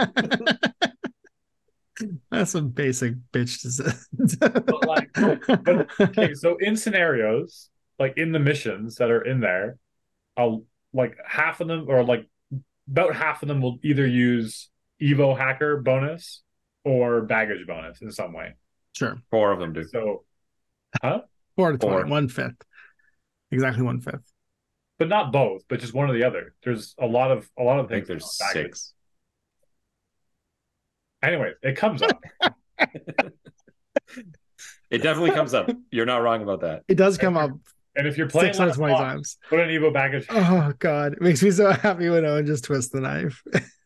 That's some basic bitch to say. But like, but, okay, so in scenarios. Like in the missions that are in there, I'll like half of them or like about half of them will either use Evo hacker bonus or baggage bonus in some way. Sure. Four of them do. So, huh? Four to twenty, one fifth. Exactly one fifth. But not both, but just one or the other. There's a lot of a lot of things. There's six. Anyway, it comes up. It definitely comes up. You're not wrong about that. It does come up. And if you're playing six hundred twenty block, times, put an Evo baggage. Oh God, it makes me so happy when Owen just twists the knife.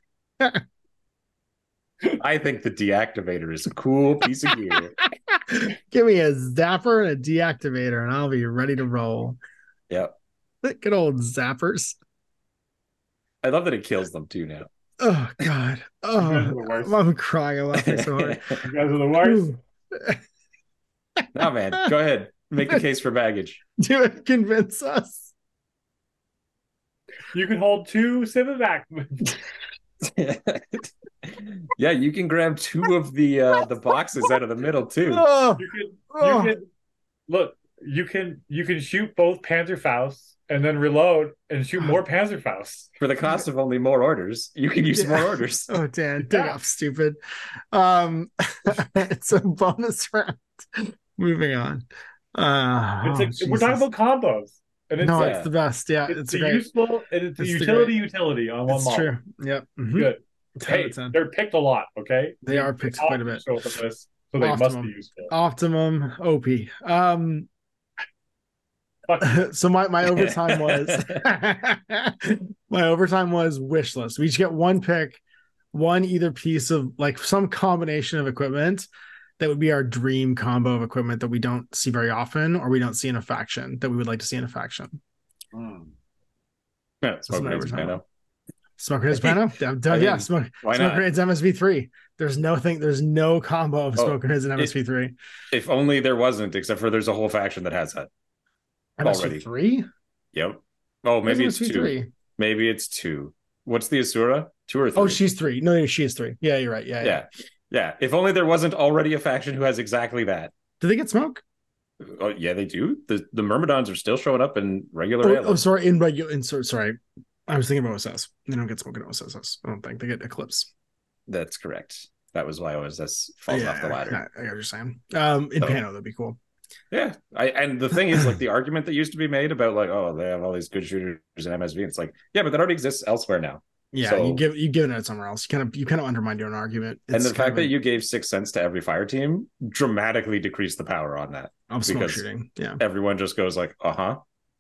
I think the deactivator is a cool piece of gear. Give me a zapper and a deactivator, and I'll be ready to roll. Yep. Good old zappers. I love that it kills them too now. Oh God. Oh, I'm crying. I'm laughing so hard. You guys are the worst. No, man. Go ahead. Make the case for baggage. Do it. Convince us. You can hold two Civivac. Yeah, you can grab two of the uh, the boxes out of the middle too. Oh, you can, oh. you can look. you can you can shoot both Panzerfaust and then reload and shoot more Panzerfaust for the cost of only more orders. You can use yeah. more orders. Oh, Dan, dig yeah. up, stupid. Um, it's a bonus round. Moving on. Uh, it's like, oh, we're talking about combos. And it's, no, it's uh, the best. Yeah, it's, it's the great. useful and it's, it's the utility utility on one it's model. True. Yep. Mm-hmm. Good. Hey, they're picked a lot. Okay, they, they are picked quite a bit. Show up in this, so they Optimum. must be useful. Optimum O P. Um. So my, my overtime was my overtime was wish list. We each get one pick, one either piece of like some combination of equipment that would be our dream combo of equipment that we don't see very often or we don't see in a faction that we would like to see in a faction. Hmm. Yeah, Smoke Grenades Pano. Smoke Grenades Pano? Yeah, yeah, Smoke, Smoke Grenades M S V three. There's no thing, there's no combo of Smoke oh, Grenades and M S V three. If only there wasn't, except for there's a whole faction that has that. M S V three? Yep. Oh, maybe it's two. Three? Maybe it's two. What's the Asura? Two or three? Oh, she's three. No, she is three. Yeah, you're right. Yeah, yeah. Yeah. yeah. If only there wasn't already a faction who has exactly that. Do they get smoke? Oh, yeah, they do. The the Myrmidons are still showing up in regular. Oh, oh sorry. In regular. In, sorry. I was thinking about O S S. They don't get smoke in O S S. I don't think. They get Eclipse. That's correct. That was why O S S falls yeah, off the ladder. I, I get what you're saying. Um, in oh. Pano, that'd be cool. Yeah, I and the thing is, like, the argument that used to be made about like, oh, they have all these good shooters in M S V. It's like, yeah, but that already exists elsewhere now. Yeah, so, you give you given it somewhere else. You kind of you kind of undermined your own argument. It's and the fact that a, you gave six cents to every fire team dramatically decreased the power on that. Of smoke shooting. Yeah, everyone just goes like, uh huh.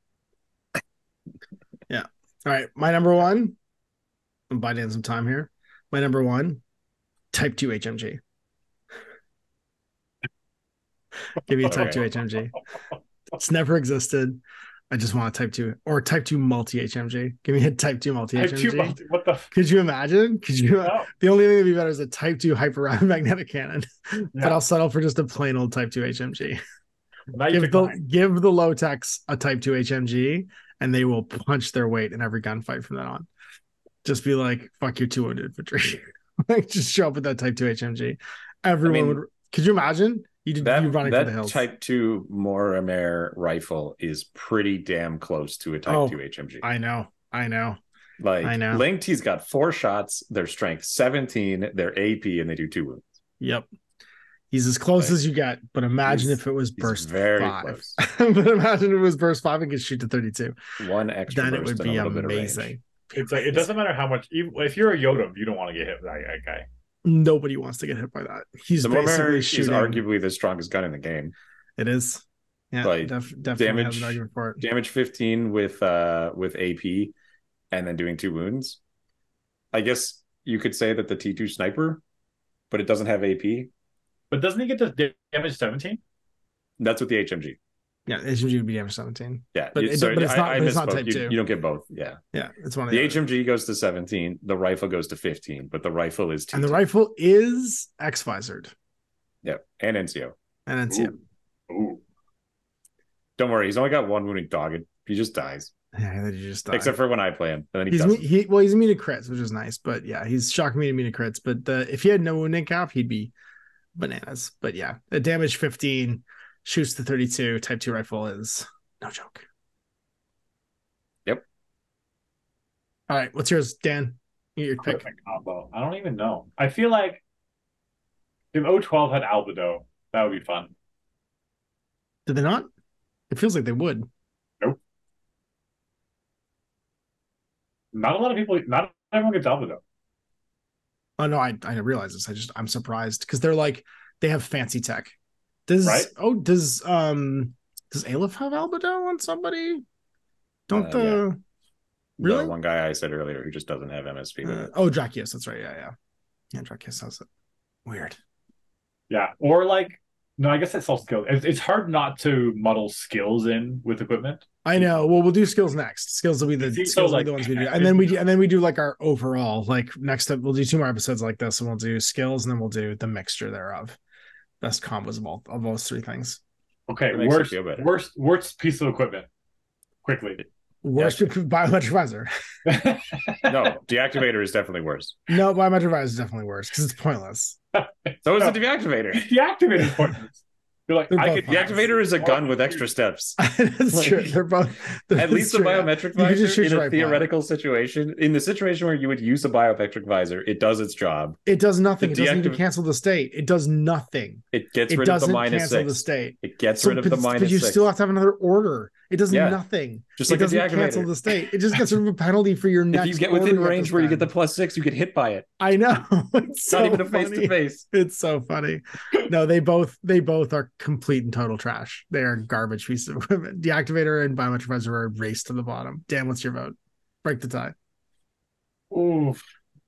Yeah. All right, my number one. I'm buying in some time here. My number one, Type two H M G. Give me a Type two H M G. It's never existed. I just want a Type two or Type two multi H M G. Give me a Type two multi H M G. Multi, what the? Could you imagine? Could you? No. The only thing that'd be better is a Type two hyper rapid magnetic cannon. Yeah. But I'll settle for just a plain old Type two H M G. Give the give the low techs a Type two H M G, and they will punch their weight in every gunfight from then on. Just be like, "Fuck your two wounded infantry." Like, just show up with that Type two H M G. Everyone I mean, would. Could you imagine? You did that, you running that the hills. Type two Moramer rifle is pretty damn close to a Type oh, two H M G. I know, I know. Like I know. Linked, he's got four shots, their strength seventeen, their A P, and they do two wounds. Yep. He's as close like, as you get, but imagine if it was burst very five. Close. But imagine if it was burst five and could shoot to thirty-two. One extra then burst it would be and a amazing. It's like it doesn't matter how much. Even if you're a Yodam, you don't want to get hit by that guy. Nobody wants to get hit by that. He's the basically shooting. He's arguably the strongest gun in the game. It is. Yeah, like def- definitely damage, has an argument for it. Damage fifteen with uh with A P, and then doing two wounds. I guess you could say that the T two sniper, but it doesn't have A P. But doesn't he get the damage seventeen? That's with the H M G. Yeah, H M G would be damage seventeen. Yeah, but, it, it, sorry, but it's not. I, I but it's not type you, two. You don't get both. Yeah, yeah, it's one of the, the H M G goes to seventeen. The rifle goes to fifteen, but the rifle is T two. And the rifle is X visored. Yeah, and N C O. And N C O. Ooh. Ooh. Don't worry, he's only got one wounding dog. He just dies. Yeah, then he just dies. Except for when I play him, and then he he's doesn't. he well, he's immune to crits, which is nice. But yeah, he's shocking me to immune to crits. But the, if he had no wounding cap, he'd be bananas. But yeah, the damage fifteen shoots to thirty-two. Type two rifle is no joke. Yep. All right, what's yours, Dan? Your pick. Combo. I don't even know. I feel like if O twelve had Albedo, that would be fun. Did they not? It feels like they would. Nope. Not a lot of people. Not everyone gets Albedo. Oh no, I I realize this. I just I'm surprised because they're like they have fancy tech. Does right? oh does um does Aleph have Albedo on somebody? Don't uh, the yeah. really the one guy I said earlier who just doesn't have M S V? Uh, oh, Drakius, that's right. Yeah, yeah, yeah. Drakius has it. Weird. Yeah, or like no, I guess that's all skills. It's, it's hard not to muddle skills in with equipment. I know. Well, we'll do skills next. Skills will be the skills so, will like, be the ones we do, and then we do, and then we do like our overall. Like next up, we'll do two more episodes like this, and we'll do skills, and then we'll do the mixture thereof. Best combos of all of those three things. Okay, worst, worst, worst piece of equipment. Quickly, worst biometric visor. No, deactivator is definitely worse. No, biometric visor is definitely worse because it's pointless. So is no. the deactivator. Deactivator is pointless. You're like, They're I both could fine. Deactivator is a gun with extra steps. That's Like, true. They're both. They're At least the true. biometric You can just visor shoot in your a right theoretical situation, in the situation where you would use a biometric visor, it does its job. It does nothing. The It doesn't even deactiv- cancel the state. It does nothing. It gets It rid of the doesn't minus cancel six. the state. It gets So, rid of but, the minus but you six. still have to have another order. It does Yeah. nothing. Just it like a doesn't deactivator. cancel the state. It just gets rid of a penalty for your next. If you get order within you have to range where you get the spend. plus six, you get hit by it. I know. It's It's so not even a funny. face to face. It's so funny. No, they both they both are complete and total trash. They are garbage pieces of equipment. Deactivator and biometric visor are a race to the bottom. Dan, what's your vote? Break the tie. Oof.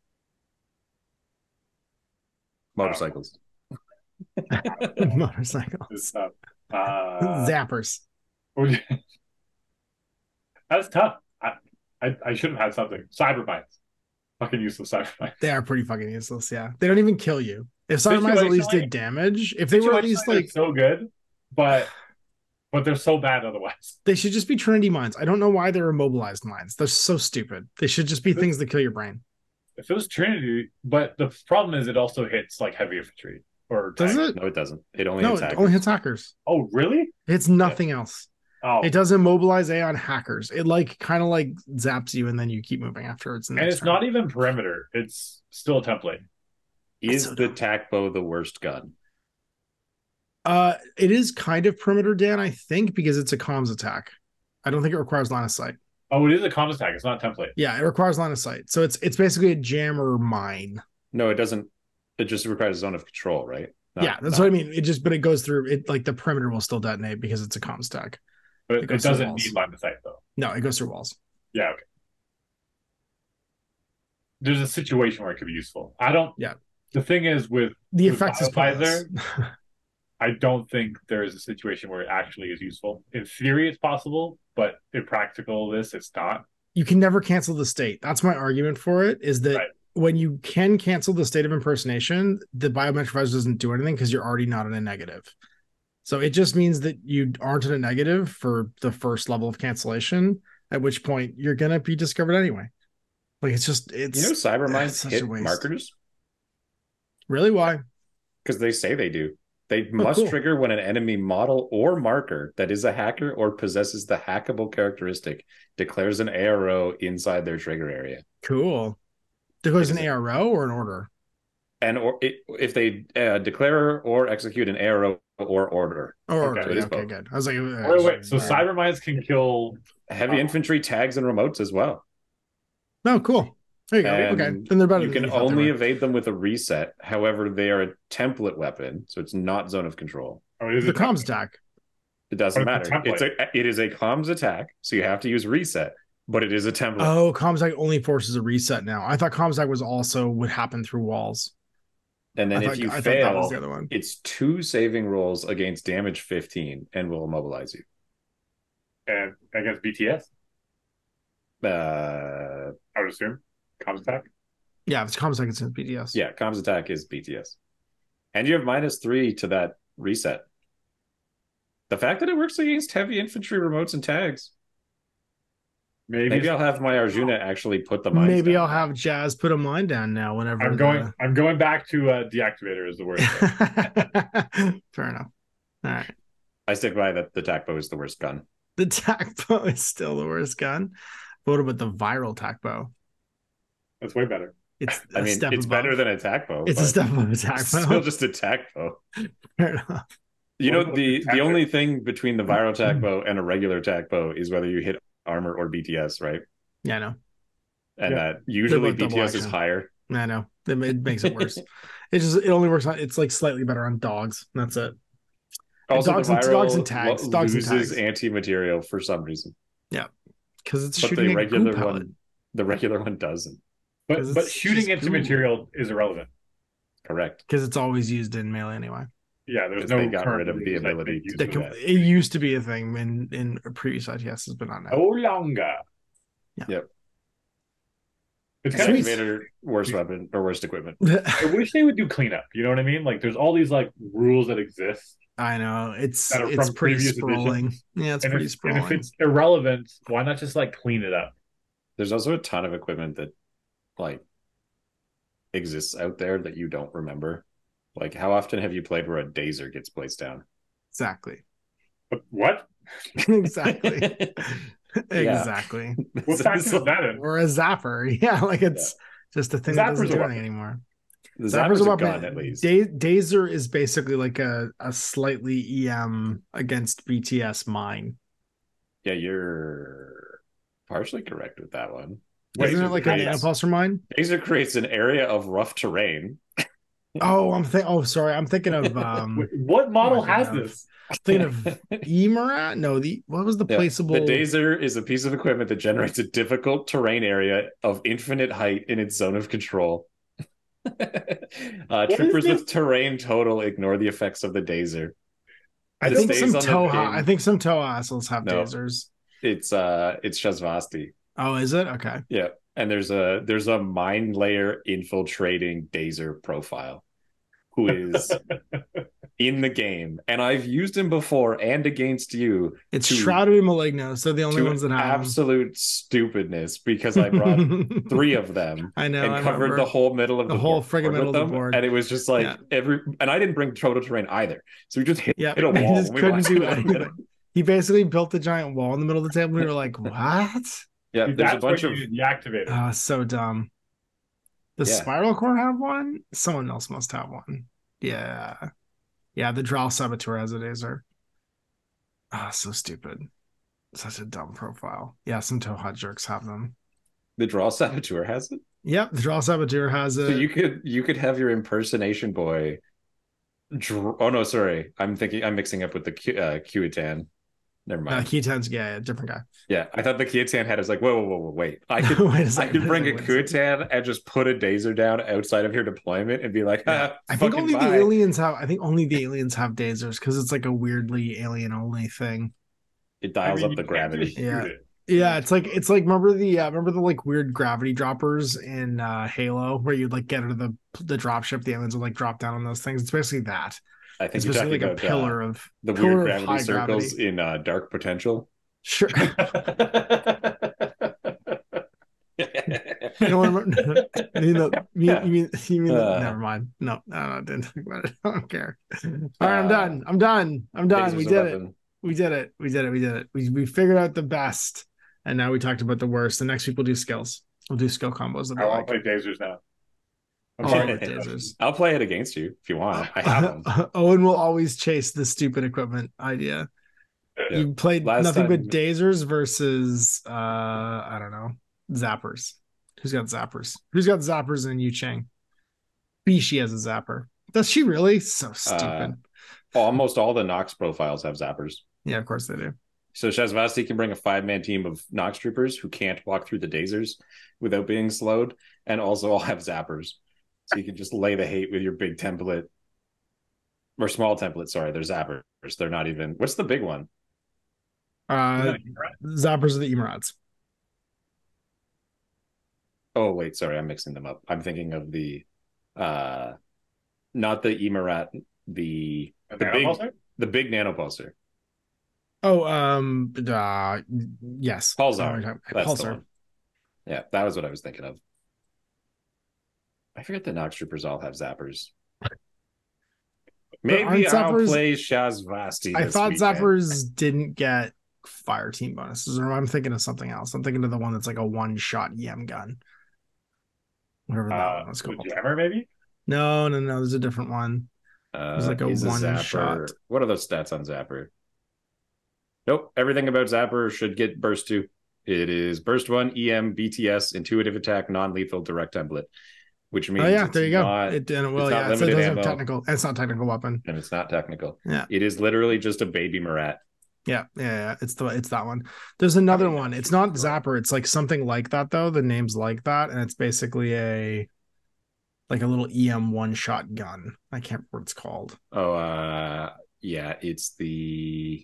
Motorcycles. Motorcycles. It's tough. Uh, Zappers. That's tough. I, I I should have had something. Cyber mines. Fucking useless cyber mines. They are pretty fucking useless. Yeah, they don't even kill you. If cyber mines at least Situationally- did damage, if they were at least like, so good, but but they're so bad otherwise. they should just be Trinity mines. I don't know why they're immobilized mines. They're so stupid. They should just be things that kill your brain. If it was Trinity, but the problem is it also hits like heavy infantry or Does tanks. it? No, it doesn't. It only No, hits it hackers. only hits hackers. Oh, really? It's nothing else. Oh, It does immobilize A on hackers. It like kind of like zaps you and then you keep moving afterwards. and it's not even perimeter. It's still a template. Is so the dumb. tac bow the worst gun? Uh, it is kind of perimeter, Dan. I think because it's a comms attack. I don't think it requires line of sight. Oh, it is a comms attack. It's not a template. Yeah, it requires line of sight. So it's it's basically a jammer mine. No, it doesn't. It just requires zone of control, right? Not- yeah, that's not- what I mean. It just but it goes through it like the perimeter will still detonate because it's a comms attack. But It it, goes through doesn't walls. need line of sight though. No, it goes through walls. Yeah, okay. There's a situation where it could be useful. I don't. Yeah. The thing is with The with effect is Biovisor, pointless. I don't think there is a situation where it actually is useful. In theory, it's possible, but in practical, this it's not. You can never cancel the state. That's my argument for it. Is that Right. when you can cancel the state of impersonation, the biometric visor doesn't do anything because you're already not in a negative. So it just means that you aren't in a negative for the first level of cancellation, at which point you're gonna be discovered anyway. Like it's just it's You know, cyber it's mines such a hit waste. markers Really why? because they say they do. They must cool. trigger when an enemy model or marker that is a hacker or possesses the hackable characteristic declares an A R O inside their trigger area. Cool. Declares an Is it- A R O or an order. And or it, if they uh, declare or execute an A R O or order, Or Okay, order. it Yeah, is okay, both. good. I was like, uh, Wait, wait. So all right. cyber mines can kill. heavy Oh. infantry tags and remotes as well. Oh, cool. There you go. And Okay. Then they're better. You than can thought they only were. evade them with a reset. However, they are a template weapon, so it's not zone of control. Oh, it is the a comms template. attack. It doesn't But it's a matter. It's a it is a comms attack, so you have to use reset, but it is a template. Oh, comms attack only forces a reset now. I thought comms attack was also would happen through walls. and then I if thought, you I thought that was fail, the other one. it's two saving rolls against damage fifteen and will immobilize you. And against B T S, Uh, I would assume comms attack. Yeah, if it's comms attack, it's in B D S. yeah, comms attack is B T S, and you have minus three to that reset. The fact that it works against heavy infantry remotes and tags. Maybe, Maybe I'll have my Arjuna actually put the mines Maybe down. I'll have Jazz put a mine down now whenever I'm the- going. I'm going back to uh, deactivator is the word. Fair enough. All right. I stick by that the tac bow is the worst gun. The tac bow is still the worst gun. What about the viral tac bow? That's way better. It's I a mean, step it's above. better than a tac bow. It's a but step above a tac it's bow. still just a tac bow. Fair enough. You know, What about the the the tac only thing between the viral tac bow and a regular tac bow is whether you hit armor or B T S, right? Yeah, I know. And Yeah. that usually both double B T S is action. higher. I know. It, it makes it worse. It just it only works on it's like slightly better on dogs. That's it. Also, dogs the and- viral dogs and tags, lo- dogs and loses tags. anti-material for some reason, Because it's but shooting the a regular goo pellet. one, the regular one doesn't. But 'Cause but it's shooting just into cool. material is irrelevant. Correct. Because it's always used in melee anyway. Yeah, there's 'Cause no. they got current rid of the rules that ability make use to That of do can- that. it used to be a thing in in previous I T Ss, but not now. Oh, longer. Yeah. Yep. It's kind of. Activator, worst weapon or worst equipment. I wish they would do cleanup. You know what I mean? Like, there's all these like rules that exist, I know it's That are it's from pretty previous sprawling. Yeah, it's and pretty if, and if sprawling. it's irrelevant, why not just like clean it up? There's also a ton of equipment that like exists out there that you don't remember. Like, how often have you played where a dazer gets placed down? Exactly. What? Exactly. Exactly. What factor is that in? Or a zapper. Yeah, like it's yeah. just a thing Zapper's that doesn't do anything anymore. The Zapper's, Zapper's a weapon, gun, at least. Da- Dazer is basically like a, a slightly E M against B T S mine. Yeah, you're partially correct with that one. Isn't Dazer it like creates, a nanopulsar mine? Dazer creates an area of rough terrain. Oh, I'm thinking. Oh, sorry, I'm thinking of um. What model has of, this? I'm thinking of Emarat. No, the what was the yeah, placeable? The Dazer is a piece of equipment that generates a difficult terrain area of infinite height in its zone of control. uh, troopers with terrain total ignore the effects of the Dazer. I it think some Toha. I think some Toha assholes have no, Dazers. It's uh, it's Shazvasti. Oh, is it? Okay. Yeah, and there's a there's a mine layer infiltrating Dazer profile, who is in the game, and I've used him before and against you. It's to, Shrouded and Maligno, so the only ones that have absolute him. Stupidness because I brought three of them. I know, and I covered remember. the whole middle of the, the whole board friggin' middle of the board, and it was just like yeah. every. And I didn't bring total terrain either, so we just hit, yeah, hit a wall. Just couldn't do anything. He basically built a giant wall in the middle of the table. And we were like, "What?" Yeah, Dude, there's a bunch of deactivated. Oh, so dumb. Does yeah. Spiral Core have one? Someone else must have one. Yeah. Yeah, the Drow Saboteur has a Dazer. Ah, oh, so stupid. Such a dumb profile. Yeah, some Toha jerks have them. The Drow Saboteur has it? Yep, the Drow Saboteur has it. So you could you could have your impersonation boy. Dr- oh no, sorry. I'm thinking I'm mixing up with the Q- uh, Kuitan. Never mind. Uh, Kuitan's yeah, yeah, different guy. Yeah, I thought the Kuitan had. I was like, whoa, whoa, whoa, whoa wait. I could, wait I could bring a Kuitan and just put a Dazer down outside of your deployment and be like, ah, I think only bye. the aliens have. I think only the aliens have Dazers because it's like a weirdly alien only thing. It dials I mean, up the gravity. Yeah, it. yeah. It's like it's like remember the uh, remember the like weird gravity droppers in uh, Halo where you'd like get out of the the dropship, the aliens would like drop down on those things. It's basically that. I think it's you're talking like about a pillar uh, of the pillar weird gravity of circles gravity. in uh, Dark Potential. Sure. you don't you know, you, you mean, you mean uh, never mind. No, no, no, I didn't think about it. I don't care. All right, I'm uh, done. I'm done. I'm done. We did it. We did it. We did it. We did it. We we figured out the best, and now we talked about the worst. The next week we'll do skills. We'll do skill combos. I want to play Dazers now. I'll, I'll play it against you if you want. I have them. Owen will always chase the stupid equipment idea. Yeah. You played Last nothing time... but Dazers versus uh I don't know zappers. Who's got zappers? Who's got zappers in Yu Chang? Bishi has a zapper. Does she really? So stupid. Uh, almost all the Nox profiles have zappers. Yeah, of course they do. So Shazvasti can bring a five-man team of Nox troopers who can't walk through the Dazers without being slowed, and also all have zappers. So you can just lay the hate with your big template or small template. Sorry, they're zappers. They're not even. What's the big one? Uh, zappers are the Emirats. Oh wait, sorry, I'm mixing them up. I'm thinking of the, uh, not the Emirat, the the, the big pulsar? the big nanopulsar. Oh, um, uh, yes, Pulsar. That's Pulsar. The one. Yeah, that was what I was thinking of. I forget the Nox troopers all have zappers. Maybe I'll zappers, play Shazvasti. I thought weekend. zappers didn't get fire team bonuses, or I'm thinking of something else. I'm thinking of the one that's like a one-shot E M gun. Whatever that uh, one was called. Jammer, maybe? No, no, no. There's a different one. Uh, There's like a one-shot. What are those stats on Zapper? Nope. Everything about Zapper should get burst two. It is burst one, E M, B T S, intuitive attack, non-lethal, direct template. Which means oh yeah, there you not, go. It didn't. Well, yeah, so it doesn't have technical. It's not technical weapon, and it's not technical. Yeah, it is literally just a baby Marat. Yeah, yeah, yeah. It's the it's that one. There's another one. It's not Zapper. It's like something like that though. The name's like that, and it's basically a like a little E M one shot gun. I can't remember what it's called. Oh, uh, yeah, it's the.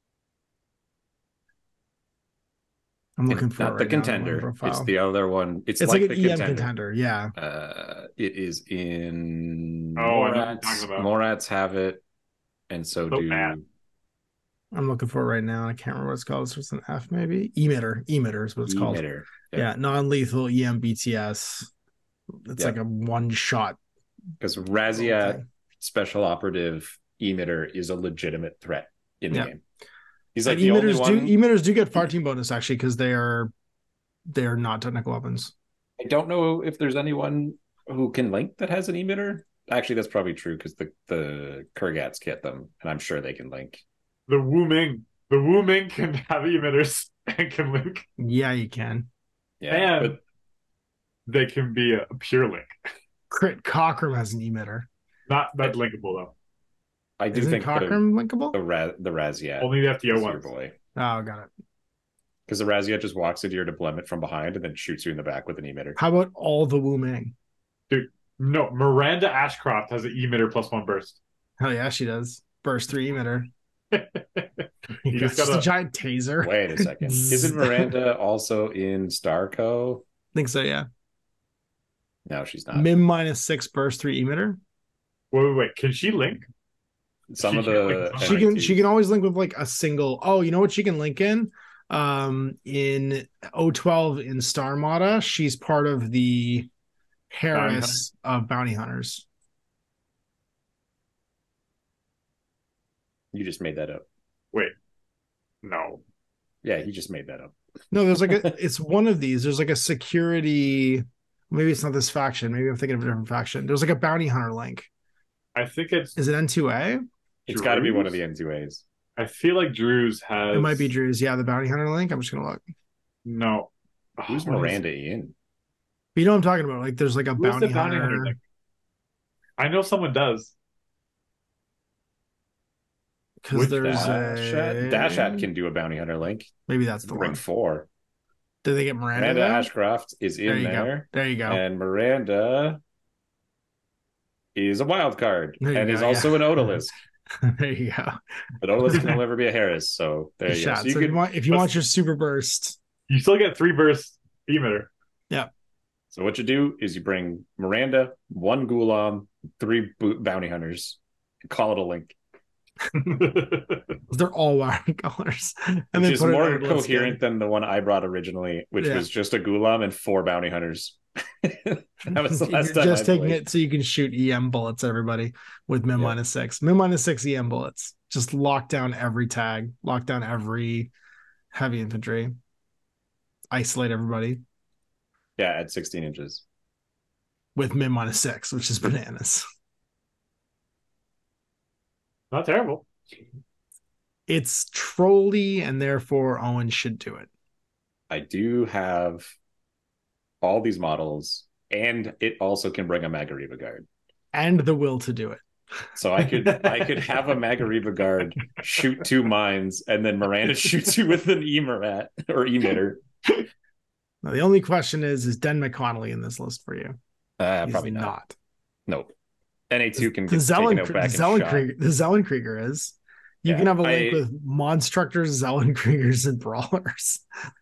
I'm looking for not it the right contender. It's the other one. It's, it's like, like the an E M contender. contender. Yeah. Uh, it is in. Oh, Morats. Morats have it, and so, so do. Bad. I'm looking for it right now. I can't remember what it's called. So it's an F maybe. Emitter. Emitter is what it's Emitter. called. Yeah, yeah non-lethal E M B T S. It's yeah. like a one shot. Because Razia Special Operative emitter is a legitimate threat in the yeah. game. He's like and the emitters only do one... emitters do get fire team bonus actually because they are they are not technical weapons. I don't know if there's anyone who can link that has an emitter. Actually, that's probably true because the the Kurgats get them, and I'm sure they can link. The Wu Ming, the Wu Ming can have emitters and can link. Yeah, you can. Yeah, and but they can be a pure link. Crit Cockrum has an emitter. Not that linkable though. I do Isn't think Cockrum linkable? The Raz, the Raziat. Only the F T O is one. your boy. Oh, got it. Because the Raziat just walks into your deployment from behind and then shoots you in the back with an emitter. How about all the Wu Ming? Dude, no. Miranda Ashcroft has an emitter plus one burst. Hell yeah, she does. Burst three emitter. You just just gotta... a giant taser. Wait a second. Isn't Miranda also in Starco? I think so, yeah. No, she's not. Mim minus six burst three emitter. Wait, wait, wait. Can she link? Some she of the She can she can always link with like a single. Oh, you know what she can link in? Um, in O twelve in Starmada, she's part of the Harris of Bounty Hunters. You just made that up. Wait, no. Yeah, he just made that up. No, there's like a. It's one of these. There's like a security. Maybe it's not this faction. Maybe I'm thinking of a different faction. There's like a Bounty Hunter link. I think it's. Is it N two A? It's got to be one of the N two As. I feel like Drew's has. It might be Drew's. Yeah, the Bounty Hunter link. I'm just gonna look. No. Who's Oh, Miranda in? But you know what I'm talking about? Like, there's like a Who's Bounty, the bounty Hunter. hunter link? I know someone does. Because there's Dashat? a Dashat can do a Bounty Hunter link. Maybe that's the Ring one. four. Did they get Miranda? Miranda there? Ashcroft is in there you there. go. There you go. And Miranda is a wild card There you and go, is also yeah. an Odalisque. There you go. But Odalisque can never be a Harris, so there Good you go. shot. So you So could, if you want, if you want your super burst, You still get three burst emitter. yeah. so what you do is you bring Miranda, one Ghulam, three bo- bounty hunters, and call it a link. They're all wiring colors, and Which then is put it more on the list coherent again. than the one I brought originally, which Yeah. was just a Ghulam and four bounty hunters. That was the last You're time just I taking played. it so you can shoot E M bullets at everybody with min Yeah. minus six. Min minus six E M bullets. Just lock down every tag, lock down every heavy infantry, isolate everybody Yeah, at sixteen inches. with min minus six, which is bananas. Not terrible. It's trolly, and therefore Owen should do it. I do have all these models, and it also can bring a Magariba guard. And the will to do it. So I could I could have a Magariba guard shoot two mines, and then Miranda shoots you with an Emirat or emitter. Now, the only question is, is Den McConnelly in this list for you? Uh, He's probably not. not. Nope. N A two can The get taken Zellen, out the back and shot. Zellenkrieger, the Zellenkrieger is. You Yeah, can have a link I- with Monstructors, Zellenkriegers, and Brawlers.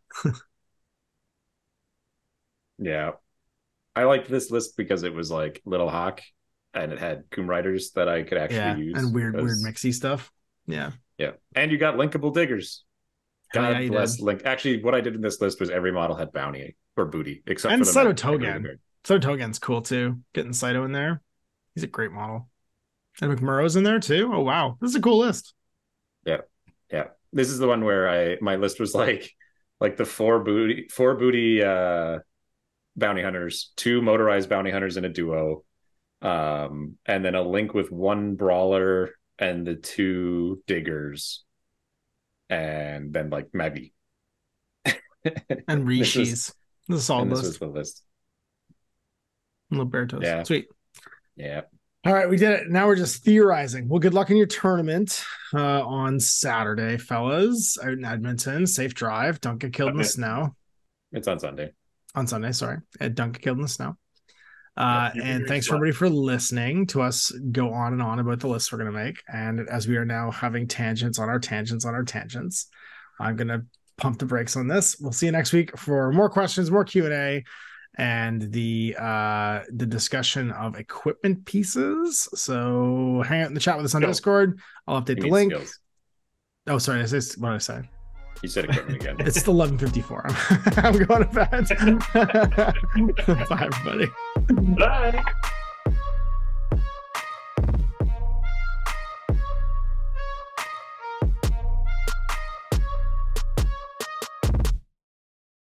Yeah. I liked this list because it was like Little Hawk, and it had Coom Riders that I could actually Yeah, use. and weird, weird because- mixy stuff. Yeah. Yeah. And you got linkable diggers. Hell God yeah, you bless did. Link. Actually, what I did in this list was every model had bounty or booty, except And for the Saito Mag- Togen. Magariba guard. So Togen's cool too. Getting Saito in there. He's a great model. And McMurrow's in there too. Oh wow. This is a cool list. Yeah. Yeah. This is the one where I my list was like like the four booty four booty uh bounty hunters, two motorized bounty hunters in a duo, um, and then a link with one brawler and the two diggers, and then like Maggie. And This was- Rishi's. This is a solid and this list. was the list. Libertos. Yeah. Sweet. Yeah. All right, we did it. Now we're just theorizing. Well, good luck in your tournament uh, on Saturday, fellas. Out in Edmonton. Safe drive. Don't get killed in the Okay. snow. It's on Sunday. On Sunday, sorry. Uh, Don't get killed in the snow. Uh, Yeah, you can and do thanks it. for everybody for listening to us go on and on about the lists we're going to make. And as we are now having tangents on our tangents on our tangents, I'm going to pump the brakes on this. We'll see you next week for more questions, more Q and A, and the uh, the discussion of equipment pieces. So hang out in the chat with us on Go. Discord. I'll update You the mean link. skills. Oh, sorry. I said, what did I say? You said equipment again. It's still eleven fifty-four. I'm, I'm going to bed. Bye, everybody. Bye.